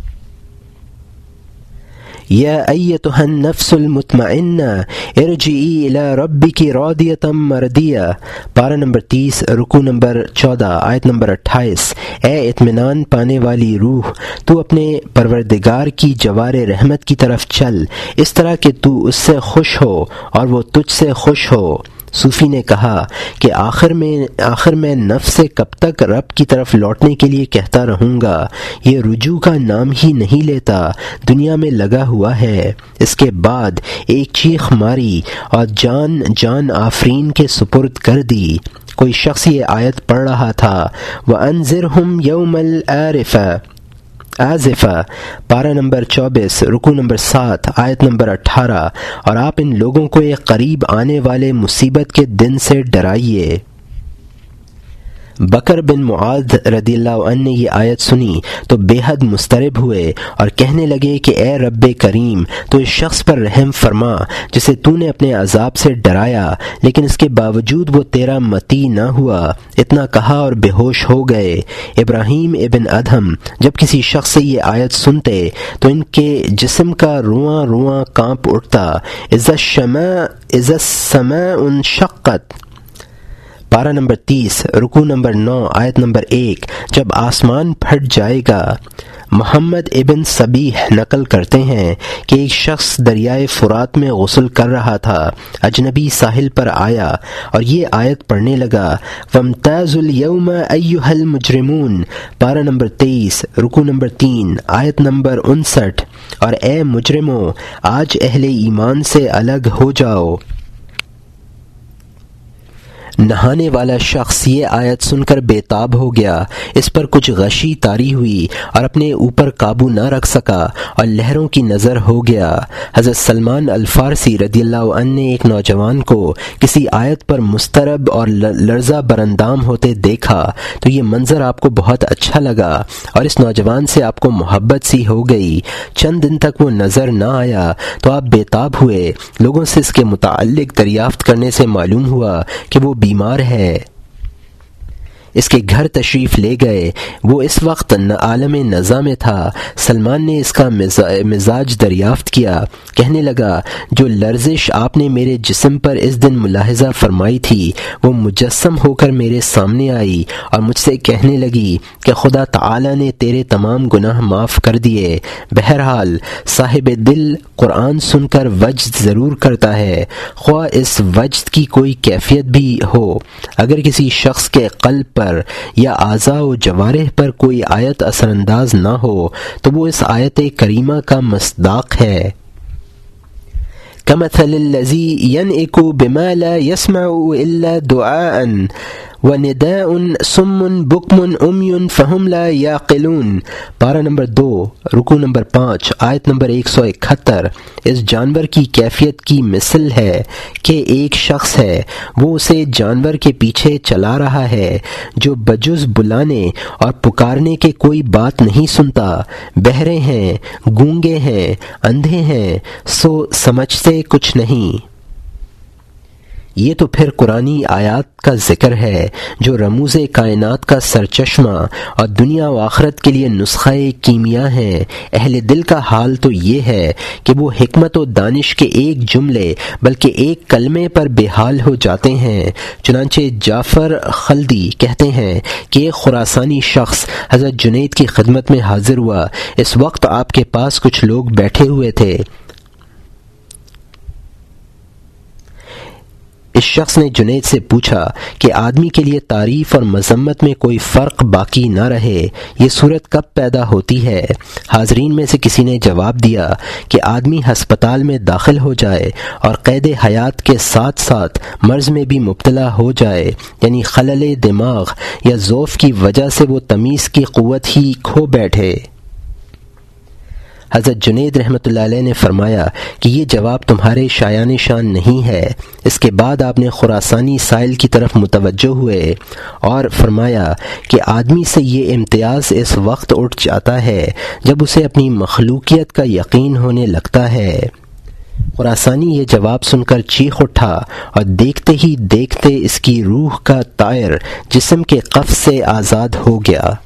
یا ایتھا النفس المطمئنہ ارجعی الی ربک راضیۃ مرضیہ، پارہ نمبر 30 رکوع نمبر 14 آیت نمبر 28۔ اے اطمینان پانے والی روح، تو اپنے پروردگار کی جوار رحمت کی طرف چل، اس طرح کہ تو اس سے خوش ہو اور وہ تجھ سے خوش ہو۔ صوفی نے کہا کہ آخر میں نفس سے کب تک رب کی طرف لوٹنے کے لیے کہتا رہوں گا، یہ رجوع کا نام ہی نہیں لیتا، دنیا میں لگا ہوا ہے۔ اس کے بعد ایک چیخ ماری اور جان آفرین کے سپرد کر دی۔ کوئی شخص یہ آیت پڑھ رہا تھا، وَأَنذِرْهُمْ يَوْمَ آزفہ، پارہ نمبر 24 رکوع نمبر 7 آیت نمبر 18، اور آپ ان لوگوں کو ایک قریب آنے والے مصیبت کے دن سے ڈرائیے۔ بکر بن معاذ رضی اللہ عنہ نے یہ آیت سنی تو بے حد مضطرب ہوئے اور کہنے لگے کہ اے رب کریم، تو اس شخص پر رحم فرما جسے تو نے اپنے عذاب سے ڈرایا، لیکن اس کے باوجود وہ تیرا مطیع نہ ہوا۔ اتنا کہا اور بے ہوش ہو گئے۔ ابراہیم ابن ادہم جب کسی شخص سے یہ آیت سنتے تو ان کے جسم کا رواں رواں کانپ اٹھتا۔ اذا السماء انشقت، پارہ نمبر 30 رکوع نمبر 9 آیت نمبر 1، جب آسمان پھٹ جائے گا۔ محمد ابن صبیح نقل کرتے ہیں کہ ایک شخص دریائے فرات میں غسل کر رہا تھا، اجنبی ساحل پر آیا اور یہ آیت پڑھنے لگا، وَامْتَازُوا الْيَوْمَ أَيُّهَا الْمُجْرِمُونَ، پارہ نمبر 23 رکوع نمبر 3 آیت نمبر 59، اور اے مجرموں، آج اہل ایمان سے الگ ہو جاؤ۔ نہانے والا شخص یہ آیت سن کر بے تاب ہو گیا، اس پر کچھ غشی طاری ہوئی اور اپنے اوپر قابو نہ رکھ سکا اور لہروں کی نظر ہو گیا۔ حضرت سلمان الفارسی رضی اللہ عنہ نے ایک نوجوان کو کسی آیت پر مضطرب اور لرزہ برندام ہوتے دیکھا تو یہ منظر آپ کو بہت اچھا لگا اور اس نوجوان سے آپ کو محبت سی ہو گئی۔ چند دن تک وہ نظر نہ آیا تو آپ بے تاب ہوئے۔ لوگوں سے اس کے متعلق دریافت کرنے سے معلوم ہوا کہ وہ بیمار ہے۔ اس کے گھر تشریف لے گئے۔ وہ اس وقت عالم نزا میں تھا۔ سلمان نے اس کا مزاج دریافت کیا، کہنے لگا، جو لرزش آپ نے میرے جسم پر اس دن ملاحظہ فرمائی تھی وہ مجسم ہو کر میرے سامنے آئی اور مجھ سے کہنے لگی کہ خدا تعالی نے تیرے تمام گناہ معاف کر دیے۔ بہرحال صاحب دل قرآن سن کر وجد ضرور کرتا ہے، خواہ اس وجد کی کوئی کیفیت بھی ہو۔ اگر کسی شخص کے قلب پر یا اعضاء و جوارح پر کوئی آیت اثر انداز نہ ہو تو وہ اس آیت کریمہ کا مصداق ہے۔ كمثل الذي ينعق بما لا يسمع إلا دعاء ونداء صم بكم عمي فهم لا يعقلون، پارہ نمبر 2 رکوع نمبر 5 آیت نمبر 171۔ اس جانور کی کیفیت کی مثل ہے کہ ایک شخص ہے، وہ اسے جانور کے پیچھے چلا رہا ہے جو بجز بلانے اور پکارنے کے کوئی بات نہیں سنتا، بہرے ہیں، گونگے ہیں، اندھے ہیں، سو سمجھتے کچھ نہیں۔ یہ تو پھر قرآنی آیات کا ذکر ہے جو رموز کائنات کا سرچشمہ اور دنیا و آخرت کے لیے نسخہ کیمیا ہیں۔ اہل دل کا حال تو یہ ہے کہ وہ حکمت و دانش کے ایک جملے بلکہ ایک کلمے پر بے حال ہو جاتے ہیں۔ چنانچہ جعفر خلدی کہتے ہیں کہ ایک خراسانی شخص حضرت جنید کی خدمت میں حاضر ہوا۔ اس وقت آپ کے پاس کچھ لوگ بیٹھے ہوئے تھے۔ اس شخص نے جنید سے پوچھا کہ آدمی کے لیے تعریف اور مذمت میں کوئی فرق باقی نہ رہے، یہ صورت کب پیدا ہوتی ہے؟ حاضرین میں سے کسی نے جواب دیا کہ آدمی ہسپتال میں داخل ہو جائے اور قید حیات کے ساتھ ساتھ مرض میں بھی مبتلا ہو جائے، یعنی خلل دماغ یا ضعف کی وجہ سے وہ تمیز کی قوت ہی کھو بیٹھے۔ حضرت جنید رحمۃ اللہ علیہ نے فرمایا کہ یہ جواب تمہارے شایان شان نہیں ہے۔ اس کے بعد آپ نے خراسانی سائل کی طرف متوجہ ہوئے اور فرمایا کہ آدمی سے یہ امتیاز اس وقت اٹھ جاتا ہے جب اسے اپنی مخلوقیت کا یقین ہونے لگتا ہے۔ خراسانی یہ جواب سن کر چیخ اٹھا اور دیکھتے ہی دیکھتے اس کی روح کا طائر جسم کے قفس سے آزاد ہو گیا۔